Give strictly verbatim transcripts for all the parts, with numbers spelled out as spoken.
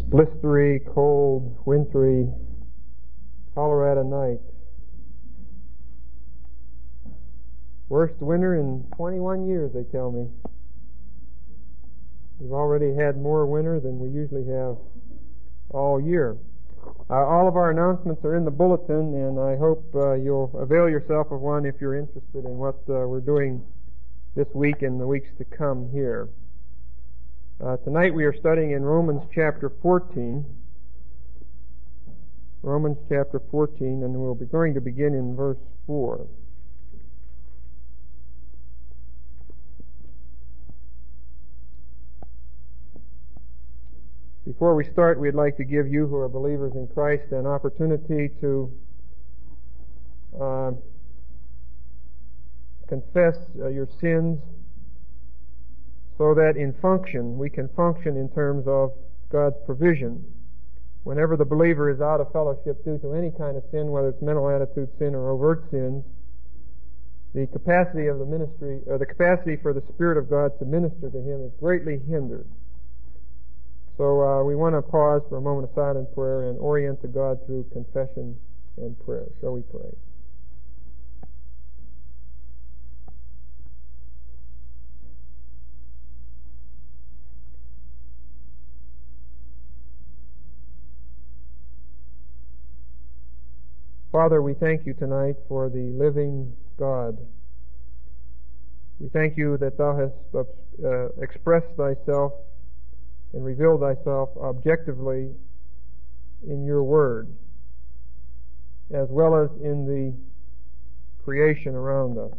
blistery, cold, wintry Colorado night. Worst winter in twenty-one years, they tell me. We've already had more winter than we usually have all year. Uh, all of our announcements are in the bulletin, and I hope uh, you'll avail yourself of one if you're interested in what uh, we're doing this week and the weeks to come here. Uh, tonight we are studying in Romans chapter fourteen. Romans chapter fourteen, and we'll be going to begin in verse four. Before we start, we'd like to give you who are believers in Christ an opportunity to uh, confess uh, your sins, so that in function, we can function in terms of God's provision. Whenever the believer is out of fellowship due to any kind of sin, whether it's mental attitude sin or overt sins, the capacity of the ministry, or the capacity for the Spirit of God to minister to him is greatly hindered. So uh, we want to pause for a moment of silent prayer and orient to God through confession and prayer. Shall we pray? Father, we thank you tonight for the living God. We thank you that thou hast uh, expressed thyself and revealed thyself objectively in your word, as well as in the creation around us.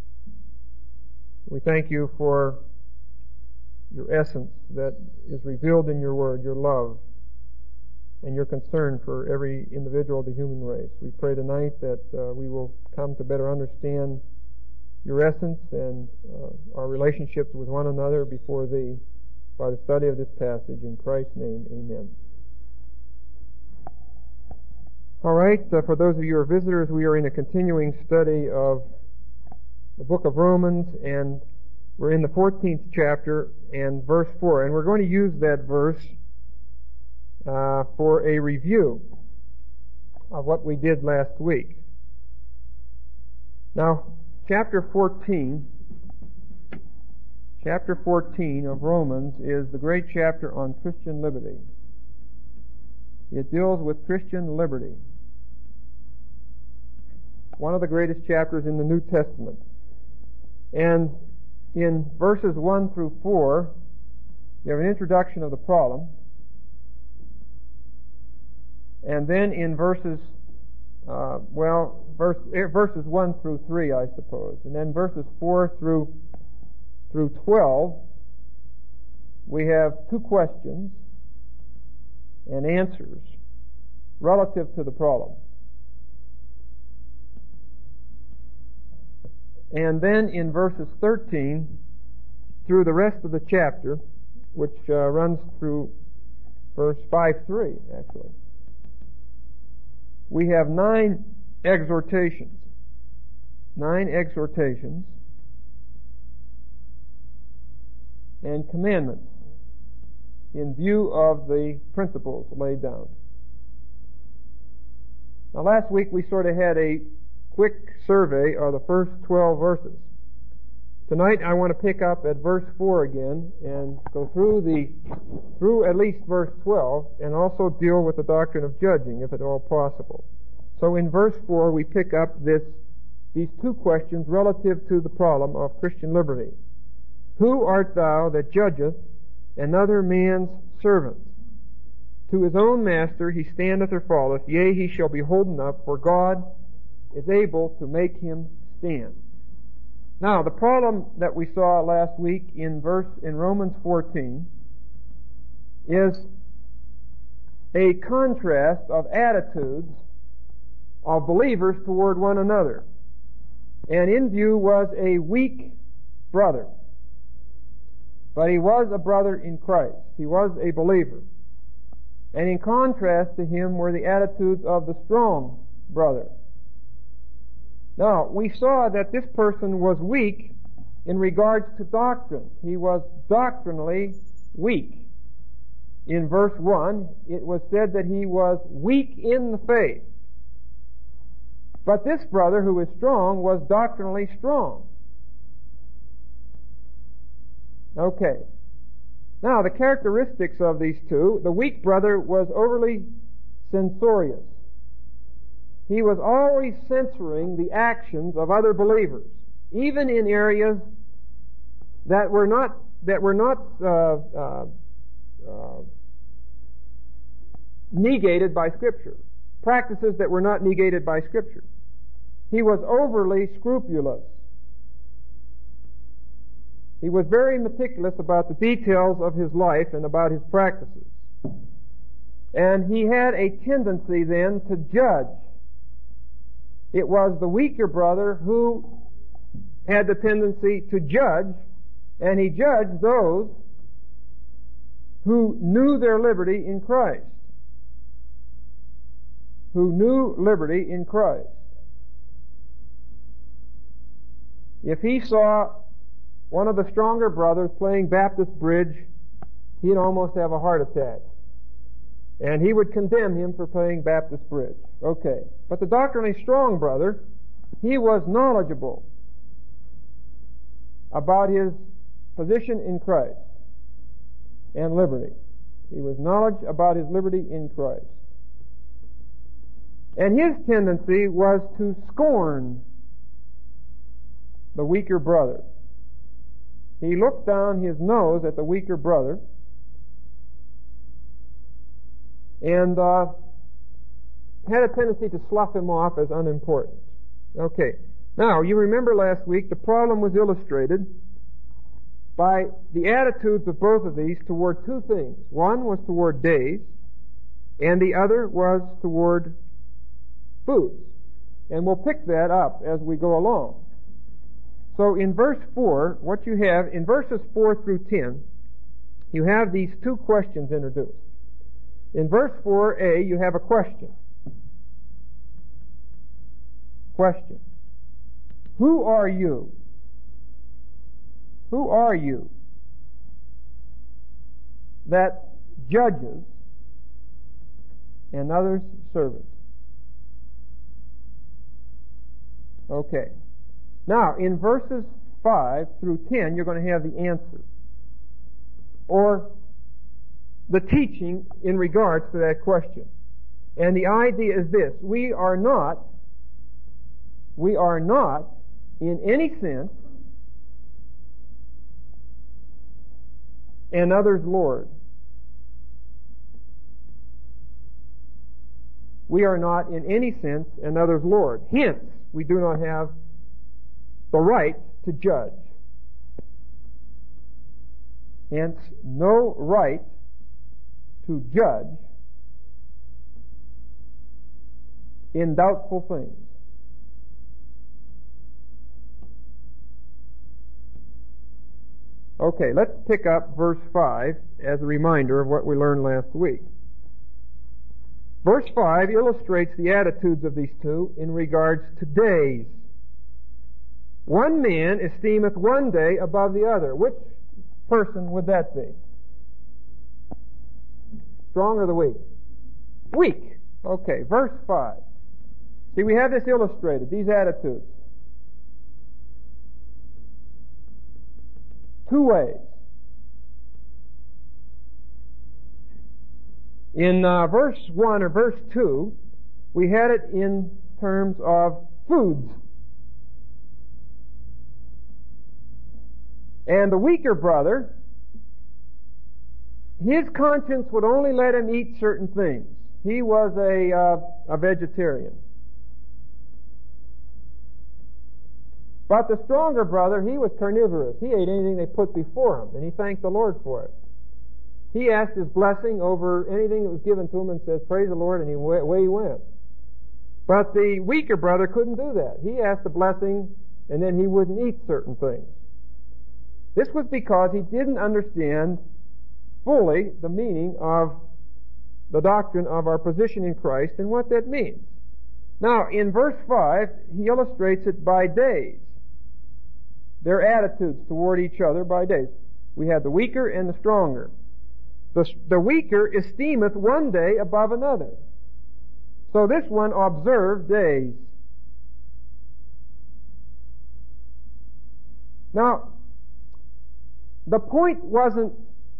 We thank you for your essence that is revealed in your word, your love, and your concern for every individual of the human race. We pray tonight that uh, we will come to better understand your essence and uh, our relationships with one another before thee by the study of this passage. In Christ's name, amen. All right, uh, for those of you who are visitors, we are in a continuing study of the book of Romans, and we're in the fourteenth chapter and verse four, and we're going to use that verse Uh, for a review of what we did last week. Now, chapter fourteen, chapter fourteen of Romans is the great chapter on Christian liberty. It deals with Christian liberty. One of the greatest chapters in the New Testament. And in verses one through four, you have an introduction of the problem. And then in verses, uh, well, verse, verses one through three, I suppose, and then verses four through through twelve, we have two questions and answers relative to the problem. And then in verses thirteen through the rest of the chapter, which uh, runs through verse five three, actually, we have nine exhortations. Nine exhortations and commandments in view of the principles laid down. Now, last week we sort of had a quick survey of the first twelve verses. Tonight I want to pick up at verse four again and go through the through at least verse twelve, and also deal with the doctrine of judging, if at all possible. So in verse four we pick up this these two questions relative to the problem of Christian liberty. Who art thou that judgest another man's servant? To his own master he standeth or falleth, yea, he shall be holden up, for God is able to make him stand. Now, the problem that we saw last week in verse in Romans fourteen is a contrast of attitudes of believers toward one another. And in view was a weak brother. But he was a brother in Christ. He was a believer. And in contrast to him were the attitudes of the strong brother. Now, we saw that this person was weak in regards to doctrine. He was doctrinally weak. in verse one, it was said that he was weak in the faith. But this brother who is strong was doctrinally strong. Okay. Now, the characteristics of these two, the weak brother was overly censorious. He was always censoring the actions of other believers, even in areas that were not that were not uh, uh, uh, negated by Scripture, practices that were not negated by Scripture. He was overly scrupulous. He was very meticulous about the details of his life and about his practices. And he had a tendency then to judge. It was the weaker brother who had the tendency to judge, and he judged those who knew their liberty in Christ. Who knew liberty in Christ. If he saw one of the stronger brothers playing Baptist bridge, he'd almost have a heart attack. And he would condemn him for playing Baptist bridge. Okay. But the doctrinally strong brother, he was knowledgeable about his position in Christ and liberty. He was knowledge about his liberty in Christ. And his tendency was to scorn the weaker brother. He looked down his nose at the weaker brother and uh, had a tendency to slough him off as unimportant. Okay. Now, you remember last week the problem was illustrated by the attitudes of both of these toward two things. One was toward days, and the other was toward foods. And we'll pick that up as we go along. So in verse four, what you have, in verses four through ten, you have these two questions introduced. In verse four a, you have a question. Question. Who are you? Who are you that judges another's servant? Okay. Now, in verses five through ten, you're going to have the answer, or the teaching in regards to that question. And the idea is this: we are not, we are not, in any sense, another's Lord. We are not, in any sense, another's Lord. Hence, we do not have the right to judge. Hence, no right to judge in doubtful things. Okay, let's pick up verse five as a reminder of what we learned last week. Verse five illustrates the attitudes of these two in regards to days. One man esteemeth one day above the other. Which person would that be? Strong or the weak? Weak. Okay, verse five. See, we have this illustrated, these attitudes. Two ways. In uh, verse one or verse two, we had it in terms of foods. And the weaker brother, his conscience would only let him eat certain things. He was a, uh, a vegetarian. But the stronger brother, he was carnivorous. He ate anything they put before him, and he thanked the Lord for it. He asked his blessing over anything that was given to him and says, "Praise the Lord," and he went, away he went. But the weaker brother couldn't do that. He asked the blessing, and then he wouldn't eat certain things. This was because he didn't understand fully the meaning of the doctrine of our position in Christ and what that means. Now, in verse five, he illustrates it by days. Their attitudes toward each other by days. We have the weaker and the stronger. The, the weaker esteemeth one day above another. So this one observed days. Now, the point wasn't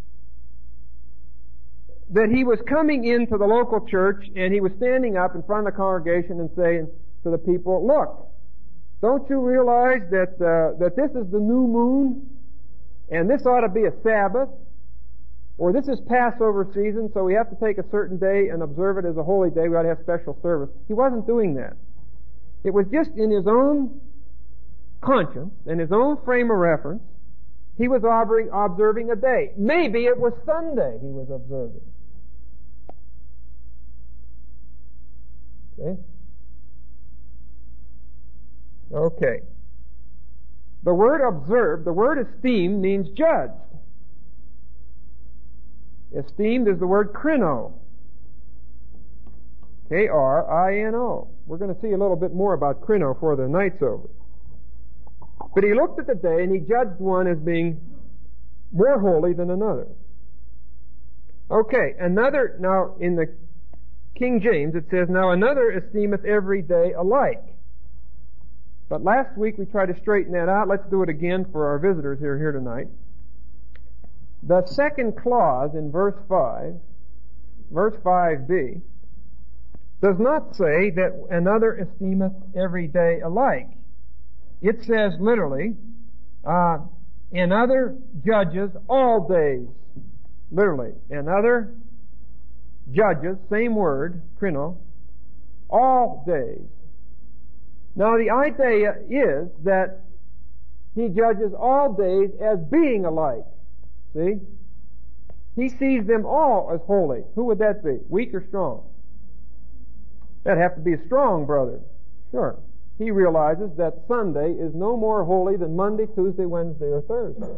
that he was coming into the local church and he was standing up in front of the congregation and saying to the people, look, don't you realize that uh, that this is the new moon and this ought to be a Sabbath, or this is Passover season, so we have to take a certain day and observe it as a holy day. We ought to have special service. He wasn't doing that. It was just in his own conscience, in his own frame of reference, he was observing a day. Maybe it was Sunday he was observing. Okay? Okay. The word observed, the word esteem means judged. Esteemed is the word krino. K R I N O. We're going to see a little bit more about krino before the night's over. But he looked at the day and he judged one as being more holy than another. Okay, another, now in the King James it says, now another esteemeth every day alike. But last week we tried to straighten that out. Let's do it again for our visitors who are here tonight. The second clause in verse five, verse five b, does not say that another esteemeth every day alike. It says literally, uh, another judges all days. Literally, another judges, same word, krino, all days. Now the idea is that he judges all days as being alike. See? He sees them all as holy. Who would that be? Weak or strong? That'd have to be a strong brother. Sure. He realizes that Sunday is no more holy than Monday, Tuesday, Wednesday, or Thursday.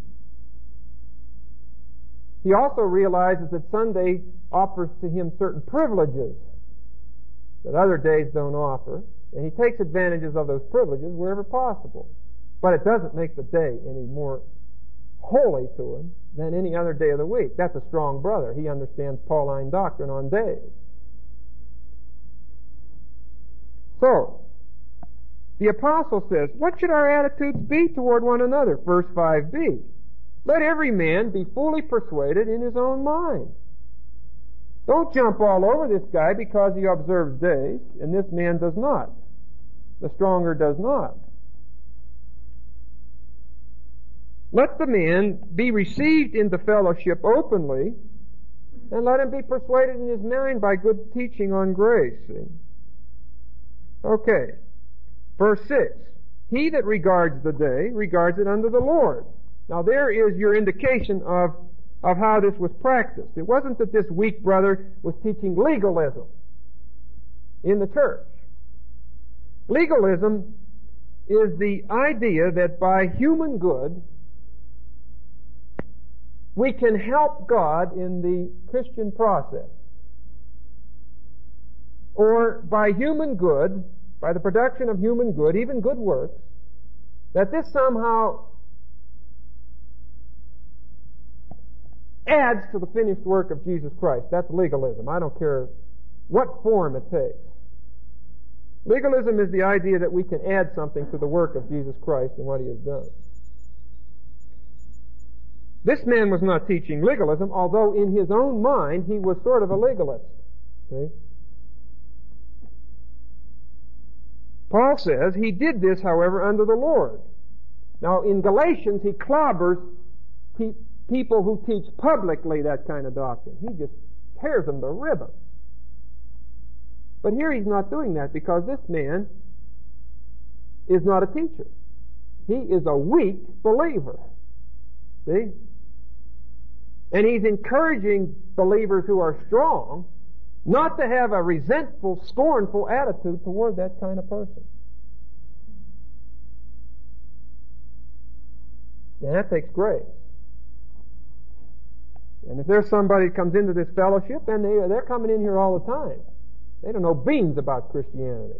He also realizes that Sunday offers to him certain privileges that other days don't offer, and he takes advantages of those privileges wherever possible. But it doesn't make the day any more holy to him than any other day of the week. That's a strong brother. He understands Pauline doctrine on days. So, the apostle says, what should our attitudes be toward one another? Verse five b. Let every man be fully persuaded in his own mind. Don't jump all over this guy because he observes days, and this man does not. The stronger does not. Let the man be received into fellowship openly, and let him be persuaded in his mind by good teaching on grace. See? Okay. Verse six. He that regards the day regards it unto the Lord. Now there is your indication of, of how this was practiced. It wasn't that this weak brother was teaching legalism in the church. Legalism is the idea that by human good we can help God in the Christian process. Or by human good, by the production of human good, even good works, that this somehow adds to the finished work of Jesus Christ. That's legalism. I don't care what form it takes. Legalism is the idea that we can add something to the work of Jesus Christ and what He has done. This man was not teaching legalism, although in his own mind he was sort of a legalist. See? Paul says he did this, however, unto the Lord. Now in Galatians he clobbers pe- people who teach publicly that kind of doctrine. He just tears them to ribbons. But here he's not doing that because this man is not a teacher. He is a weak believer. See? And he's encouraging believers who are strong not to have a resentful, scornful attitude toward that kind of person. And that takes grace. And if there's somebody who comes into this fellowship, and they, they're coming in here all the time. They don't know beans about Christianity.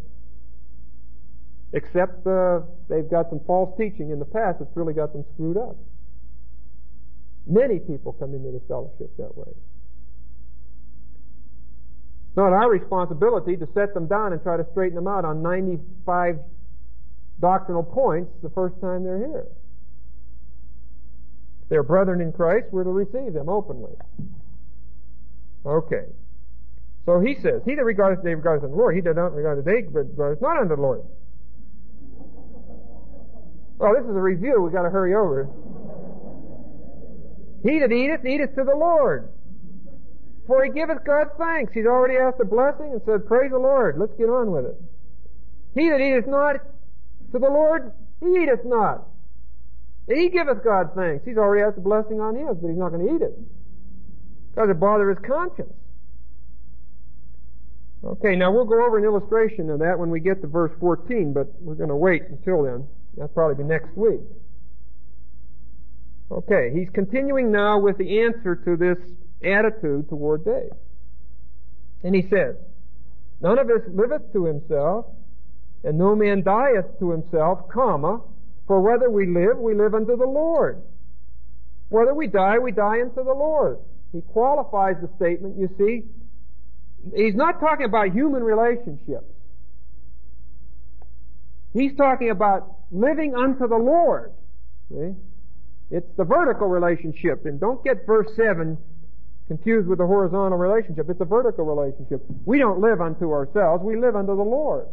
Except uh, they've got some false teaching in the past that's really got them screwed up. Many people come into this fellowship that way. It's not our responsibility to set them down and try to straighten them out on ninety-five doctrinal points the first time they're here. If they're brethren in Christ, we're to receive them openly. Okay. So he says, he that regardeth the day regardeth the Lord, he that not regard the day regardeth not unto the Lord. Well, this is a review. We've got to hurry over. He that eateth, eateth to the Lord. For he giveth God thanks. He's already asked a blessing and said, praise the Lord. Let's get on with it. He that eateth not to the Lord, he eateth not. He giveth God thanks. He's already asked a blessing on his, but he's not going to eat it. Because it bothers his conscience. Okay, now we'll go over an illustration of that when we get to verse fourteen, but we're going to wait until then. That'll probably be next week. Okay, he's continuing now with the answer to this attitude toward days. And he says, none of us liveth to himself, and no man dieth to himself, comma, for whether we live, we live unto the Lord. Whether we die, we die unto the Lord. He qualifies the statement, you see. He's not talking about human relationships. He's talking about living unto the Lord. See? It's the vertical relationship. And don't get verse seven confused with the horizontal relationship. It's a vertical relationship. We don't live unto ourselves. We live unto the Lord.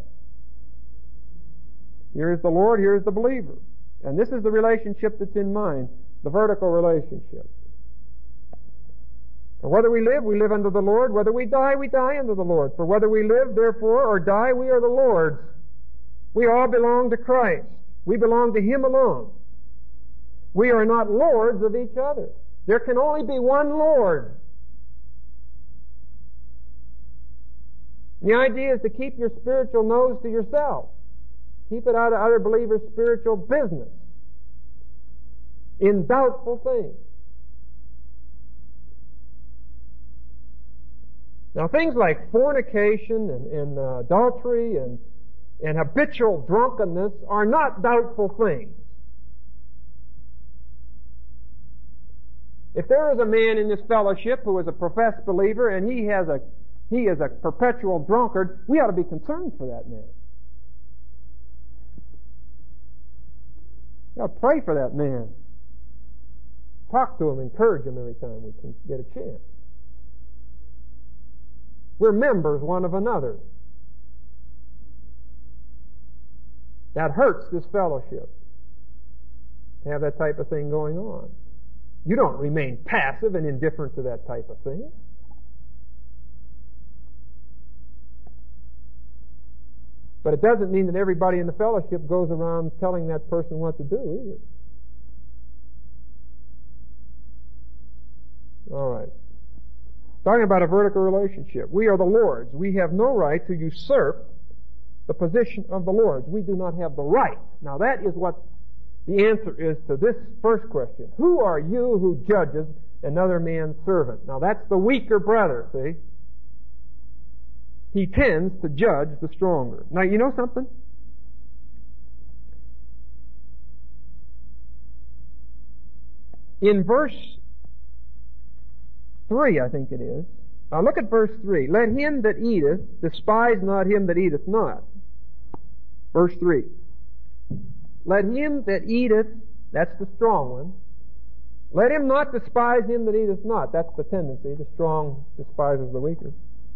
Here's the Lord, here's the believer. And this is the relationship that's in mind, the vertical relationship. For whether we live, we live unto the Lord. Whether we die, we die unto the Lord. For whether we live, therefore, or die, we are the Lord's. We all belong to Christ. We belong to Him alone. We are not lords of each other. There can only be one Lord. The idea is to keep your spiritual nose to yourself. Keep it out of other believers' spiritual business. In doubtful things. Now things like fornication and, and uh, adultery and, and habitual drunkenness are not doubtful things. If there is a man in this fellowship who is a professed believer and he has a he is a perpetual drunkard, we ought to be concerned for that man. We ought to pray for that man. Talk to him, encourage him every time we can get a chance. We're members one of another. That hurts this fellowship to have that type of thing going on. You don't remain passive and indifferent to that type of thing. But it doesn't mean that everybody in the fellowship goes around telling that person what to do either. All right. Talking about a vertical relationship. We are the Lord's. We have no right to usurp the position of the Lord's. We do not have the right. Now that is what the answer is to this first question. Who are you who judges another man's servant? Now that's the weaker brother, see? He tends to judge the stronger. Now you know something? In verse three, I think it is. Now look at verse three. Let him that eateth despise not him that eateth not. Verse three. Let him that eateth, that's the strong one. Let him not despise him that eateth not. That's the tendency. The strong despises the weaker.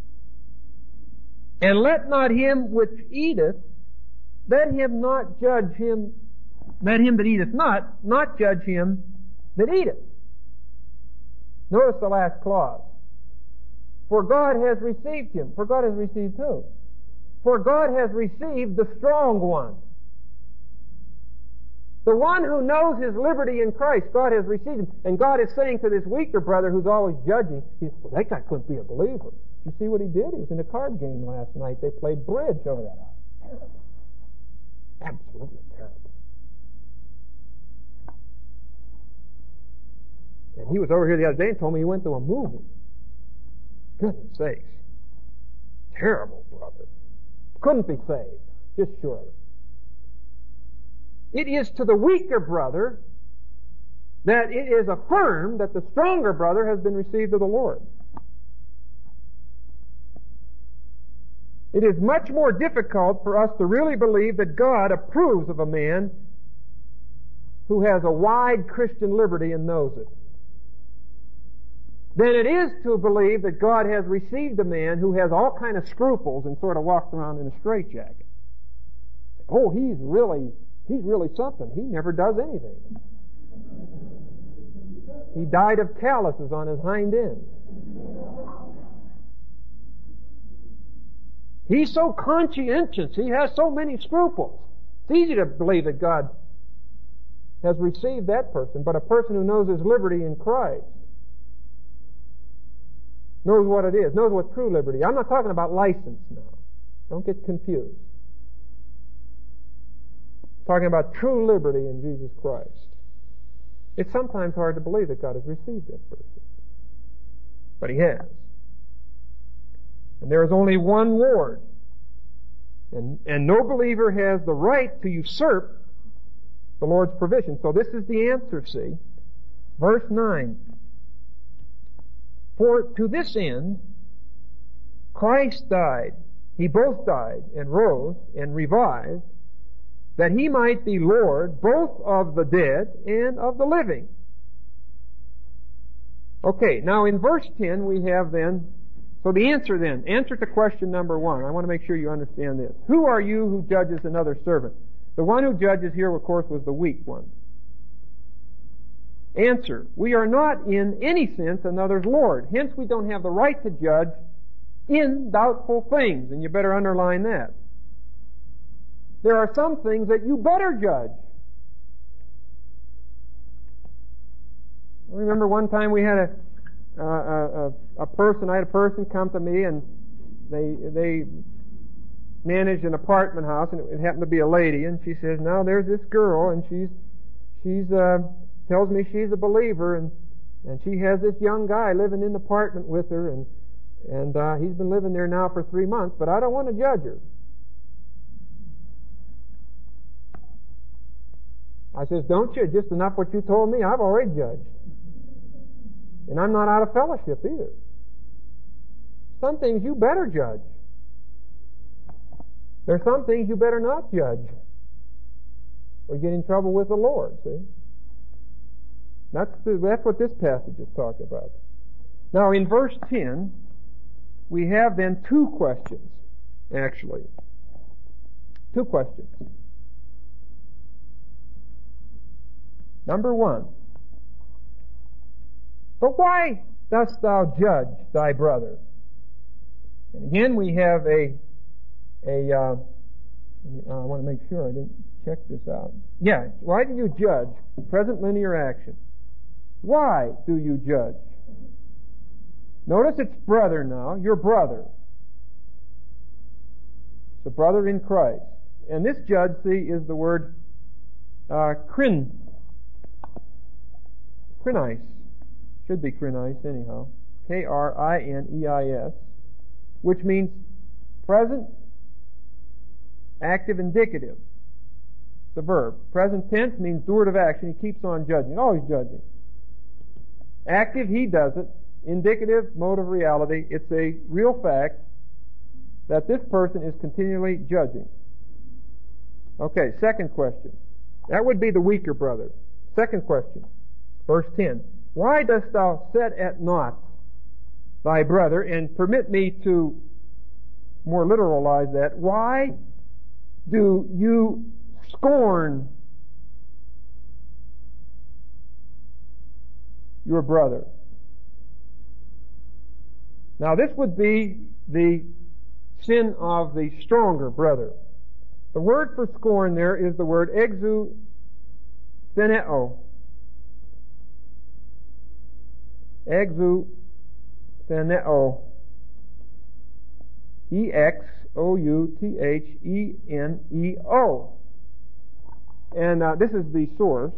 And let not him which eateth, let him not judge him, let him that eateth not, not judge him that eateth. Notice the last clause. For God has received him. For God has received who? For God has received the strong one. The one who knows his liberty in Christ, God has received him. And God is saying to this weaker brother who's always judging, he says, well, that guy couldn't be a believer. You see what he did? He was in a card game last night. They played bridge over that house. Terrible. Absolutely terrible. And he was over here the other day and told me he went to a movie. Goodness sakes. Terrible brother. Couldn't be saved. Just surely. It is to the weaker brother that it is affirmed that the stronger brother has been received of the Lord. It is much more difficult for us to really believe that God approves of a man who has a wide Christian liberty and knows it than it is to believe that God has received a man who has all kind of scruples and sort of walks around in a straitjacket. Oh, he's really, he's really something. He never does anything. He died of calluses on his hind end. He's so conscientious. He has so many scruples. It's easy to believe that God has received that person, but a person who knows his liberty in Christ knows what it is, knows what true liberty. I'm not talking about license now. Don't get confused. I'm talking about true liberty in Jesus Christ. It's sometimes hard to believe that God has received that person. But He has. And there is only one Lord. And, and no believer has the right to usurp the Lord's provision. So this is the answer, see. Verse nine. For to this end, Christ died. He both died and rose and revived, that He might be Lord both of the dead and of the living. Okay, now in verse ten we have then, so the answer then, answer to question number one. I want to make sure you understand this. Who are you who judges another servant? The one who judges here, of course, was the weak one. Answer, we are not in any sense another's Lord. Hence we don't have the right to judge in doubtful things, and you better underline that. There are some things that you better judge. I remember one time we had a uh, a, a person, I had a person come to me, and they they managed an apartment house, and it, it happened to be a lady, and she says, now there's this girl, and she's she's uh tells me she's a believer, and and she has this young guy living in the apartment with her, and and uh he's been living there now for three months, but I don't want to judge her. I says, don't you? Just enough what you told me, I've already judged. And I'm not out of fellowship either. Some things you better judge. There are some things you better not judge, or get in trouble with the Lord, see? That's the, that's what this passage is talking about. Now in verse ten, we have then two questions, actually. Two questions. Number one, but why dost thou judge thy brother? And again we have a, a, uh, I want to make sure I didn't check this out. Yeah, why do you judge? Present linear action. Why do you judge? Notice it's brother now, your brother. It's a brother in Christ. And this judge, see, is the word uh, krin. Krineis. Should be krineis anyhow. K R I N E I S. Which means present, active, indicative. It's a verb. Present tense means doer of action. He keeps on judging. Always judging. Active, he does it. Indicative, mode of reality. It's a real fact that this person is continually judging. Okay, second question. That would be the weaker brother. Second question. Verse ten. Why dost thou set at naught thy brother? And permit me to more literalize that. Why do you scorn your brother? Now this would be the sin of the stronger brother. The word for scorn there is the word exoutheneo. Exoutheneo. E X O U T H E N E O. And uh, this is the source.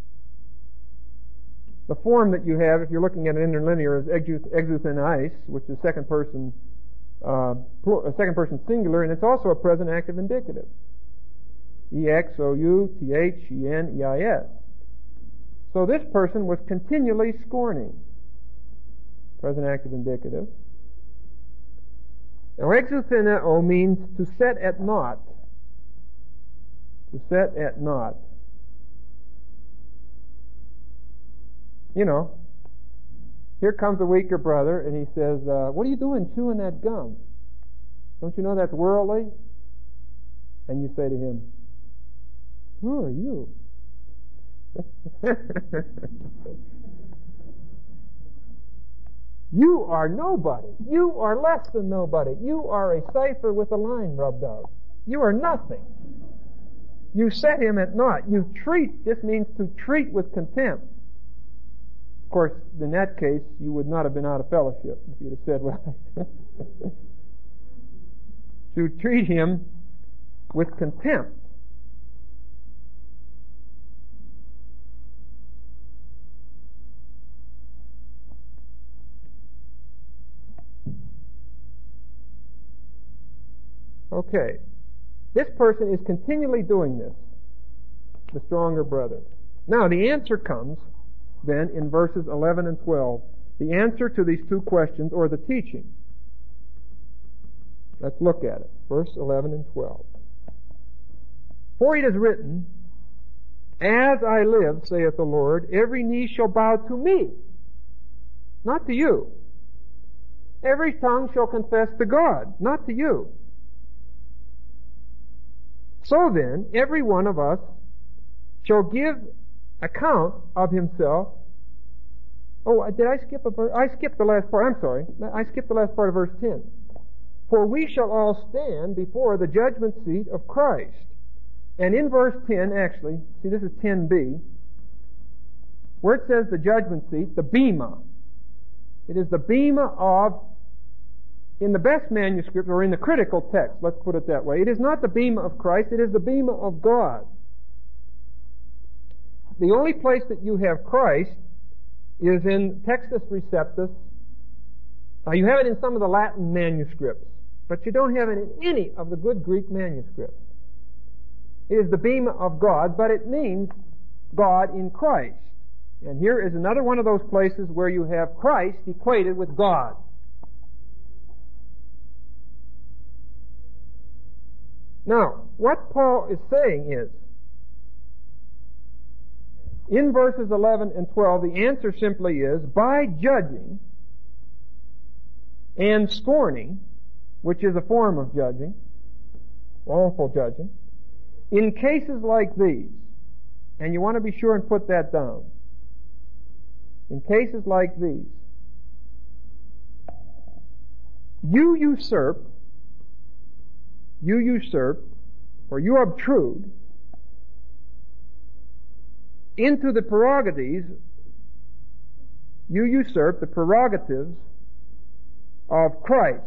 The form that you have, if you're looking at an interlinear, is exouthenais, which is second person, uh, second person singular, and it's also a present active indicative. E X O U T H E N E I S. So this person was continually scorning. Present active indicative. Now, exutheneo means to set at naught. To set at naught. You know, here comes a weaker brother, and he says, uh, what are you doing chewing that gum? Don't you know that's worldly? And you say to him, who are you? You are nobody. You are less than nobody. You are a cipher with a line rubbed out. You are nothing. You set him at naught. You treat, this means to treat with contempt. Of course, in that case, you would not have been out of fellowship if you'd have said what I said. To treat him with contempt. Okay. This person is continually doing this, the stronger brother. Now, the answer comes then in verses eleven and twelve. The answer to these two questions, or the teaching. Let's look at it. Verse eleven and twelve. For it is written, as I live, saith the Lord, every knee shall bow to me, not to you. Every tongue shall confess to God, not to you. So then, every one of us shall give account of himself. Oh, did I skip a verse? I skipped the last part. I'm sorry. I skipped the last part of verse ten. For we shall all stand before the judgment seat of Christ. And in verse ten, actually, see this is ten b, where it says the judgment seat, the bema. It is the bema of, in the best manuscript, or in the critical text, let's put it that way, it is not the bema of Christ, it is the bema of God. The only place that you have Christ is in Textus Receptus. Now, you have it in some of the Latin manuscripts, but you don't have it in any of the good Greek manuscripts. It is the bema of God, but it means God in Christ. And here is another one of those places where you have Christ equated with God. Now, what Paul is saying is, in verses eleven and twelve, the answer simply is, by judging and scorning, which is a form of judging, wrongful judging, in cases like these, and you want to be sure and put that down, in cases like these, you usurp You usurp, or you obtrude, into the prerogatives, you usurp the prerogatives of Christ,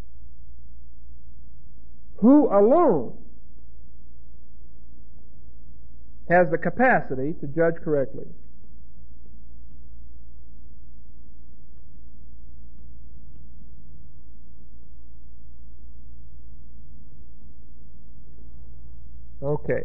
who alone has the capacity to judge correctly. Okay.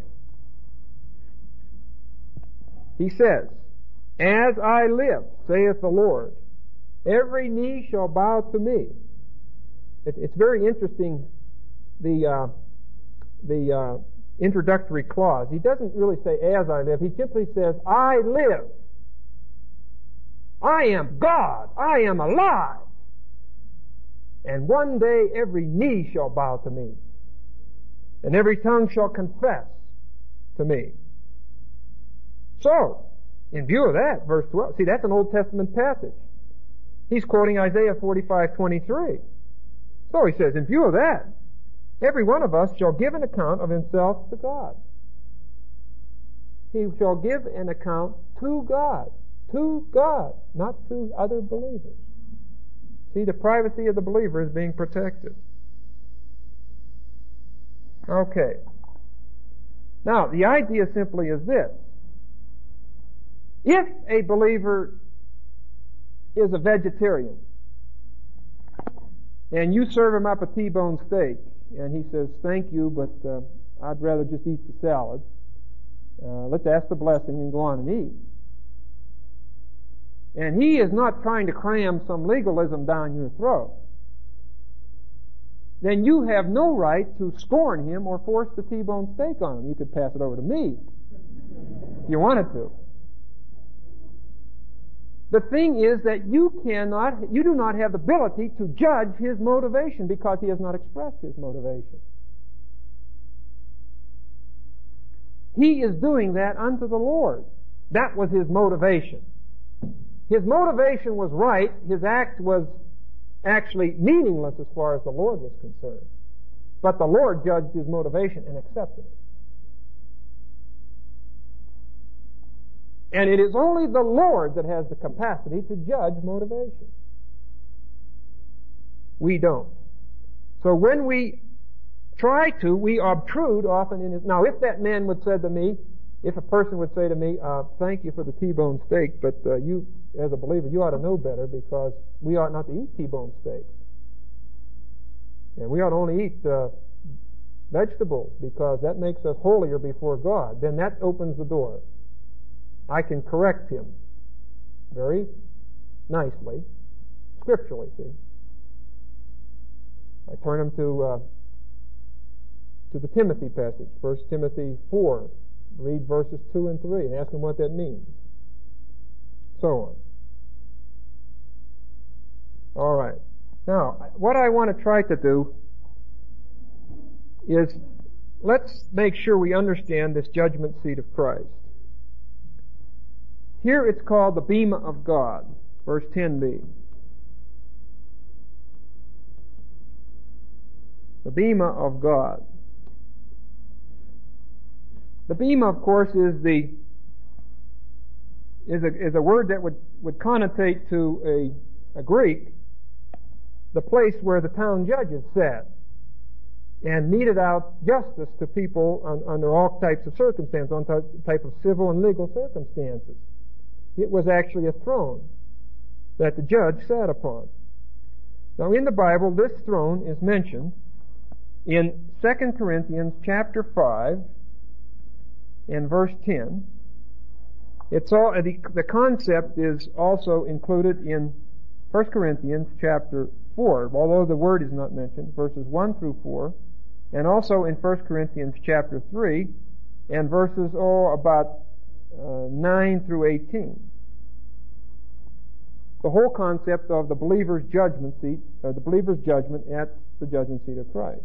He says, as I live, saith the Lord, every knee shall bow to me. It, it's very interesting, the uh, the uh, introductory clause. He doesn't really say, as I live. He simply says, I live. I am God. I am alive. And one day every knee shall bow to me. And every tongue shall confess to me. So, in view of that, verse twelve, see, that's an Old Testament passage. He's quoting Isaiah forty-five twenty-three. So he says, in view of that, every one of us shall give an account of himself to God. He shall give an account to God. To God, not to other believers. See, the privacy of the believer is being protected. Okay. Now, the idea simply is this. If a believer is a vegetarian, and you serve him up a T-bone steak, and he says, thank you, but uh, I'd rather just eat the salad, uh, let's ask the blessing and go on and eat. and he is not trying to cram some legalism down your throat, then you have no right to scorn him or force the T-bone steak on him. You could pass it over to me if you wanted to. The thing is that you cannot, you do not have the ability to judge his motivation because he has not expressed his motivation. He is doing that unto the Lord. That was his motivation. His motivation was right. His act was actually meaningless as far as the Lord was concerned. But the Lord judged his motivation and accepted it. And it is only the Lord that has the capacity to judge motivation. We don't. So when we try to, we obtrude often in his... Now, if that man would say to me, if a person would say to me, uh, thank you for the T-bone steak, but uh, you, as a believer, you ought to know better because we ought not to eat T-bone steaks. And we ought to only eat uh, vegetables because that makes us holier before God. Then that opens the door. I can correct him very nicely, scripturally, see. I turn him to uh, to the Timothy passage, First Timothy four. Read verses two and three and ask him what that means. So on. All right. Now, what I want to try to do is let's make sure we understand this judgment seat of Christ. Here it's called the Bema of God, verse ten b. The Bema of God. The Bema, of course, is the is a is a word that would would connotate to a a Greek the place where the town judges sat and meted out justice to people on, under all types of circumstances, on type, type of civil and legal circumstances. It was actually a throne that the judge sat upon. Now, in the Bible, this throne is mentioned in Second Corinthians chapter five and verse ten. It's all the, the concept is also included in First Corinthians chapter four, although the word is not mentioned, verses one through four, and also in First Corinthians chapter three and verses oh about uh, nine through eighteen. The whole concept of the believer's judgment seat, or the believer's judgment at the judgment seat of Christ.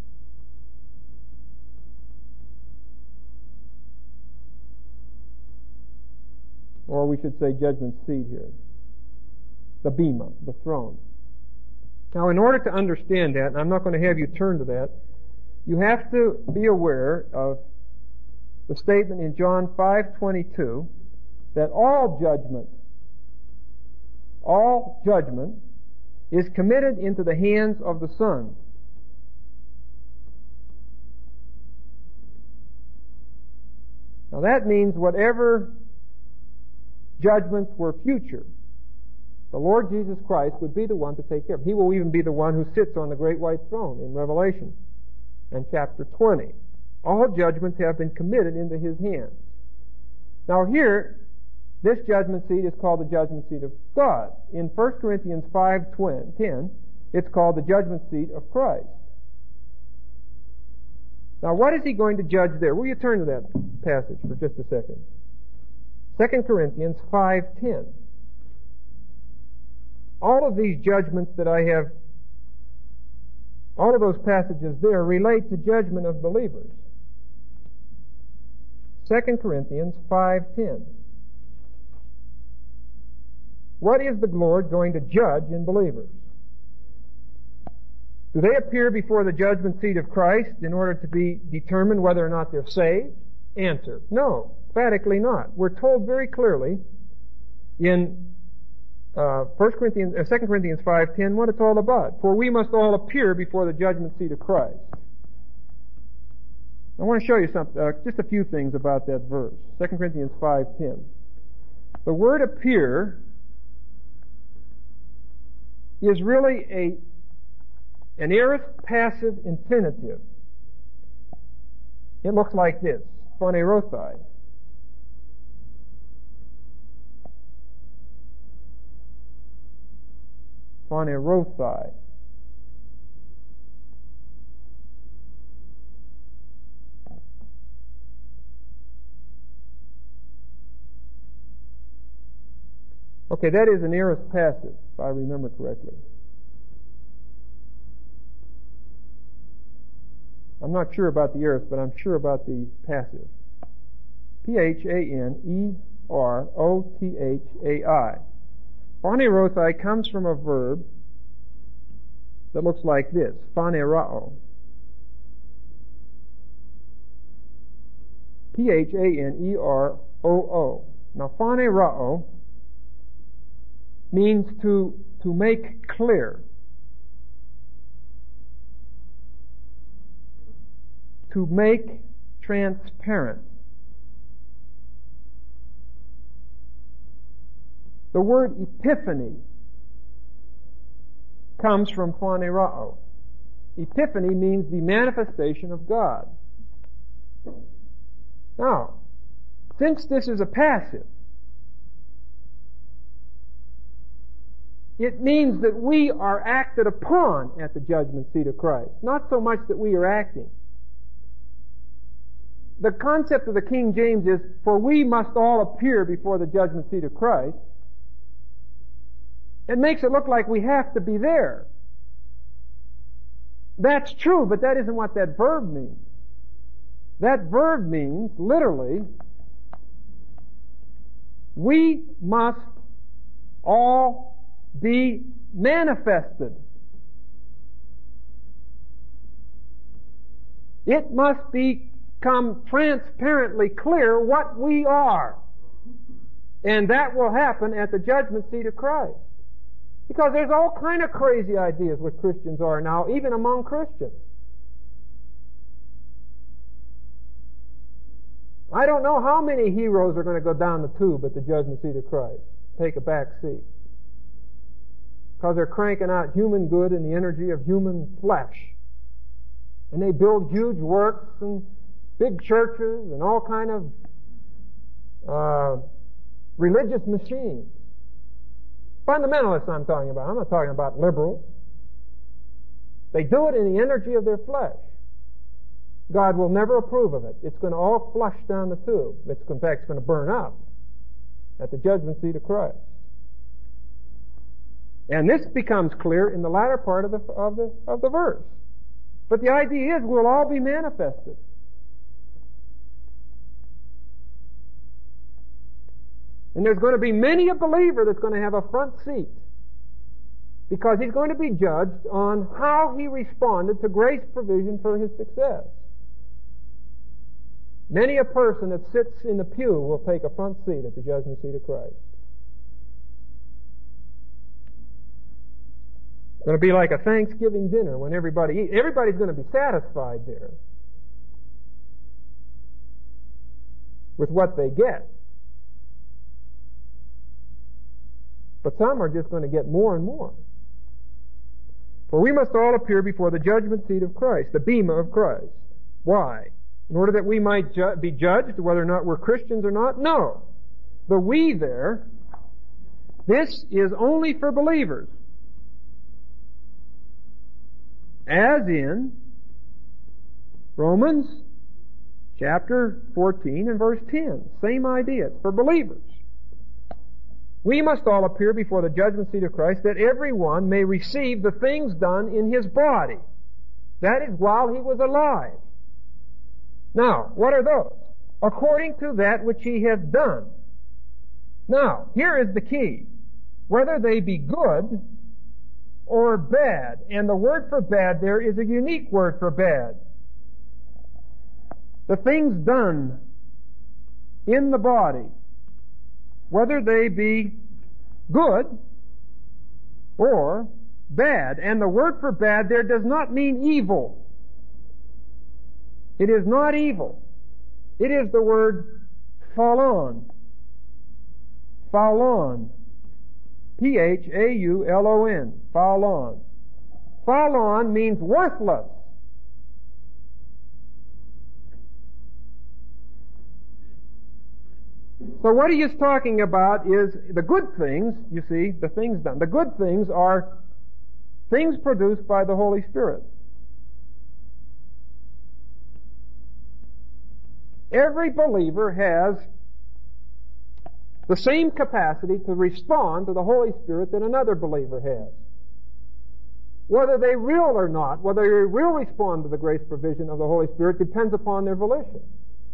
Or we should say judgment seat here. The Bema, the throne. Now, in order to understand that, and I'm not going to have you turn to that, you have to be aware of the statement in John five twenty-two that all judgment, all judgment is committed into the hands of the Son. Now that means whatever judgments were future, the Lord Jesus Christ would be the one to take care of. He will even be the one who sits on the great white throne in Revelation and chapter twenty. All judgments have been committed into His hands. Now here, this judgment seat is called the judgment seat of God. In First Corinthians five ten, it's called the judgment seat of Christ. Now what is He going to judge there? Will you turn to that passage for just a second? Second Corinthians five ten. All of these judgments that I have, all of those passages there relate to judgment of believers. Second Corinthians five ten. What is the Lord going to judge in believers? Do they appear before the judgment seat of Christ in order to be determined whether or not they're saved? Answer: no, emphatically not. We're told very clearly in uh, First Corinthians, uh, Second Corinthians five ten what it's all about. For we must all appear before the judgment seat of Christ. I want to show you something, uh, just a few things about that verse. Second Corinthians five ten. The word appear is really a an aorist passive infinitive. It looks like this: phonerothai. phanerothai. Okay, that is an aorist passive, if I remember correctly. I'm not sure about the aorist, but I'm sure about the passive. P H A N E R O T H A I. Phanerothai comes from a verb that looks like this, phanerao. P H A N E R O O. Now, phanerao means to, to make clear, to make transparent. The word epiphany comes from phanerao. Epiphany means the manifestation of God. Now, since this is a passive, it means that we are acted upon at the judgment seat of Christ. Not so much that we are acting. The concept of the King James is, for we must all appear before the judgment seat of Christ. It makes it look like we have to be there. That's true, but that isn't what that verb means. That verb means, literally, we must all be manifested. It must become transparently clear what we are. And that will happen at the judgment seat of Christ. Because there's all kind of crazy ideas what Christians are now, even among Christians. I don't know how many heroes are going to go down the tube at the judgment seat of Christ, take a back seat. Because they're cranking out human good and the energy of human flesh. And they build huge works and big churches and all kind of uh, religious machines. Fundamentalists I'm talking about. I'm not talking about liberals. They do it in the energy of their flesh. God will never approve of it. It's going to all flush down the tube. It's, in fact, it's going to burn up at the judgment seat of Christ. And this becomes clear in the latter part of the, of the, of the verse. But the idea is we'll all be manifested. And there's going to be many a believer that's going to have a front seat, because he's going to be judged on how he responded to grace provision for his success. Many a person that sits in the pew will take a front seat at the judgment seat of Christ. It's going to be like a Thanksgiving dinner when everybody eats. Everybody's going to be satisfied there with what they get. But some are just going to get more and more. For we must all appear before the judgment seat of Christ, the bema of Christ. Why? In order that we might ju- be judged whether or not we're Christians or not? No. The we there, this is only for believers. As in Romans chapter fourteen and verse ten. Same idea. It's for believers. We must all appear before the judgment seat of Christ, that everyone may receive the things done in his body. That is, while he was alive. Now, what are those? According to that which he has done. Now, here is the key. Whether they be good or bad. And the word for bad there is a unique word for bad. The things done in the body, whether they be good or bad. And the word for bad there does not mean evil. It is not evil. It is the word phaulon. Phaulon. P H A U L O N. Phaulon. Phaulon means worthless. So what he is talking about is the good things, you see, the things done. The good things are Things produced by the Holy Spirit. Every believer has the same capacity to respond to the Holy Spirit that another believer has. Whether they will or not, whether they will respond to the grace provision of the Holy Spirit depends upon their volition.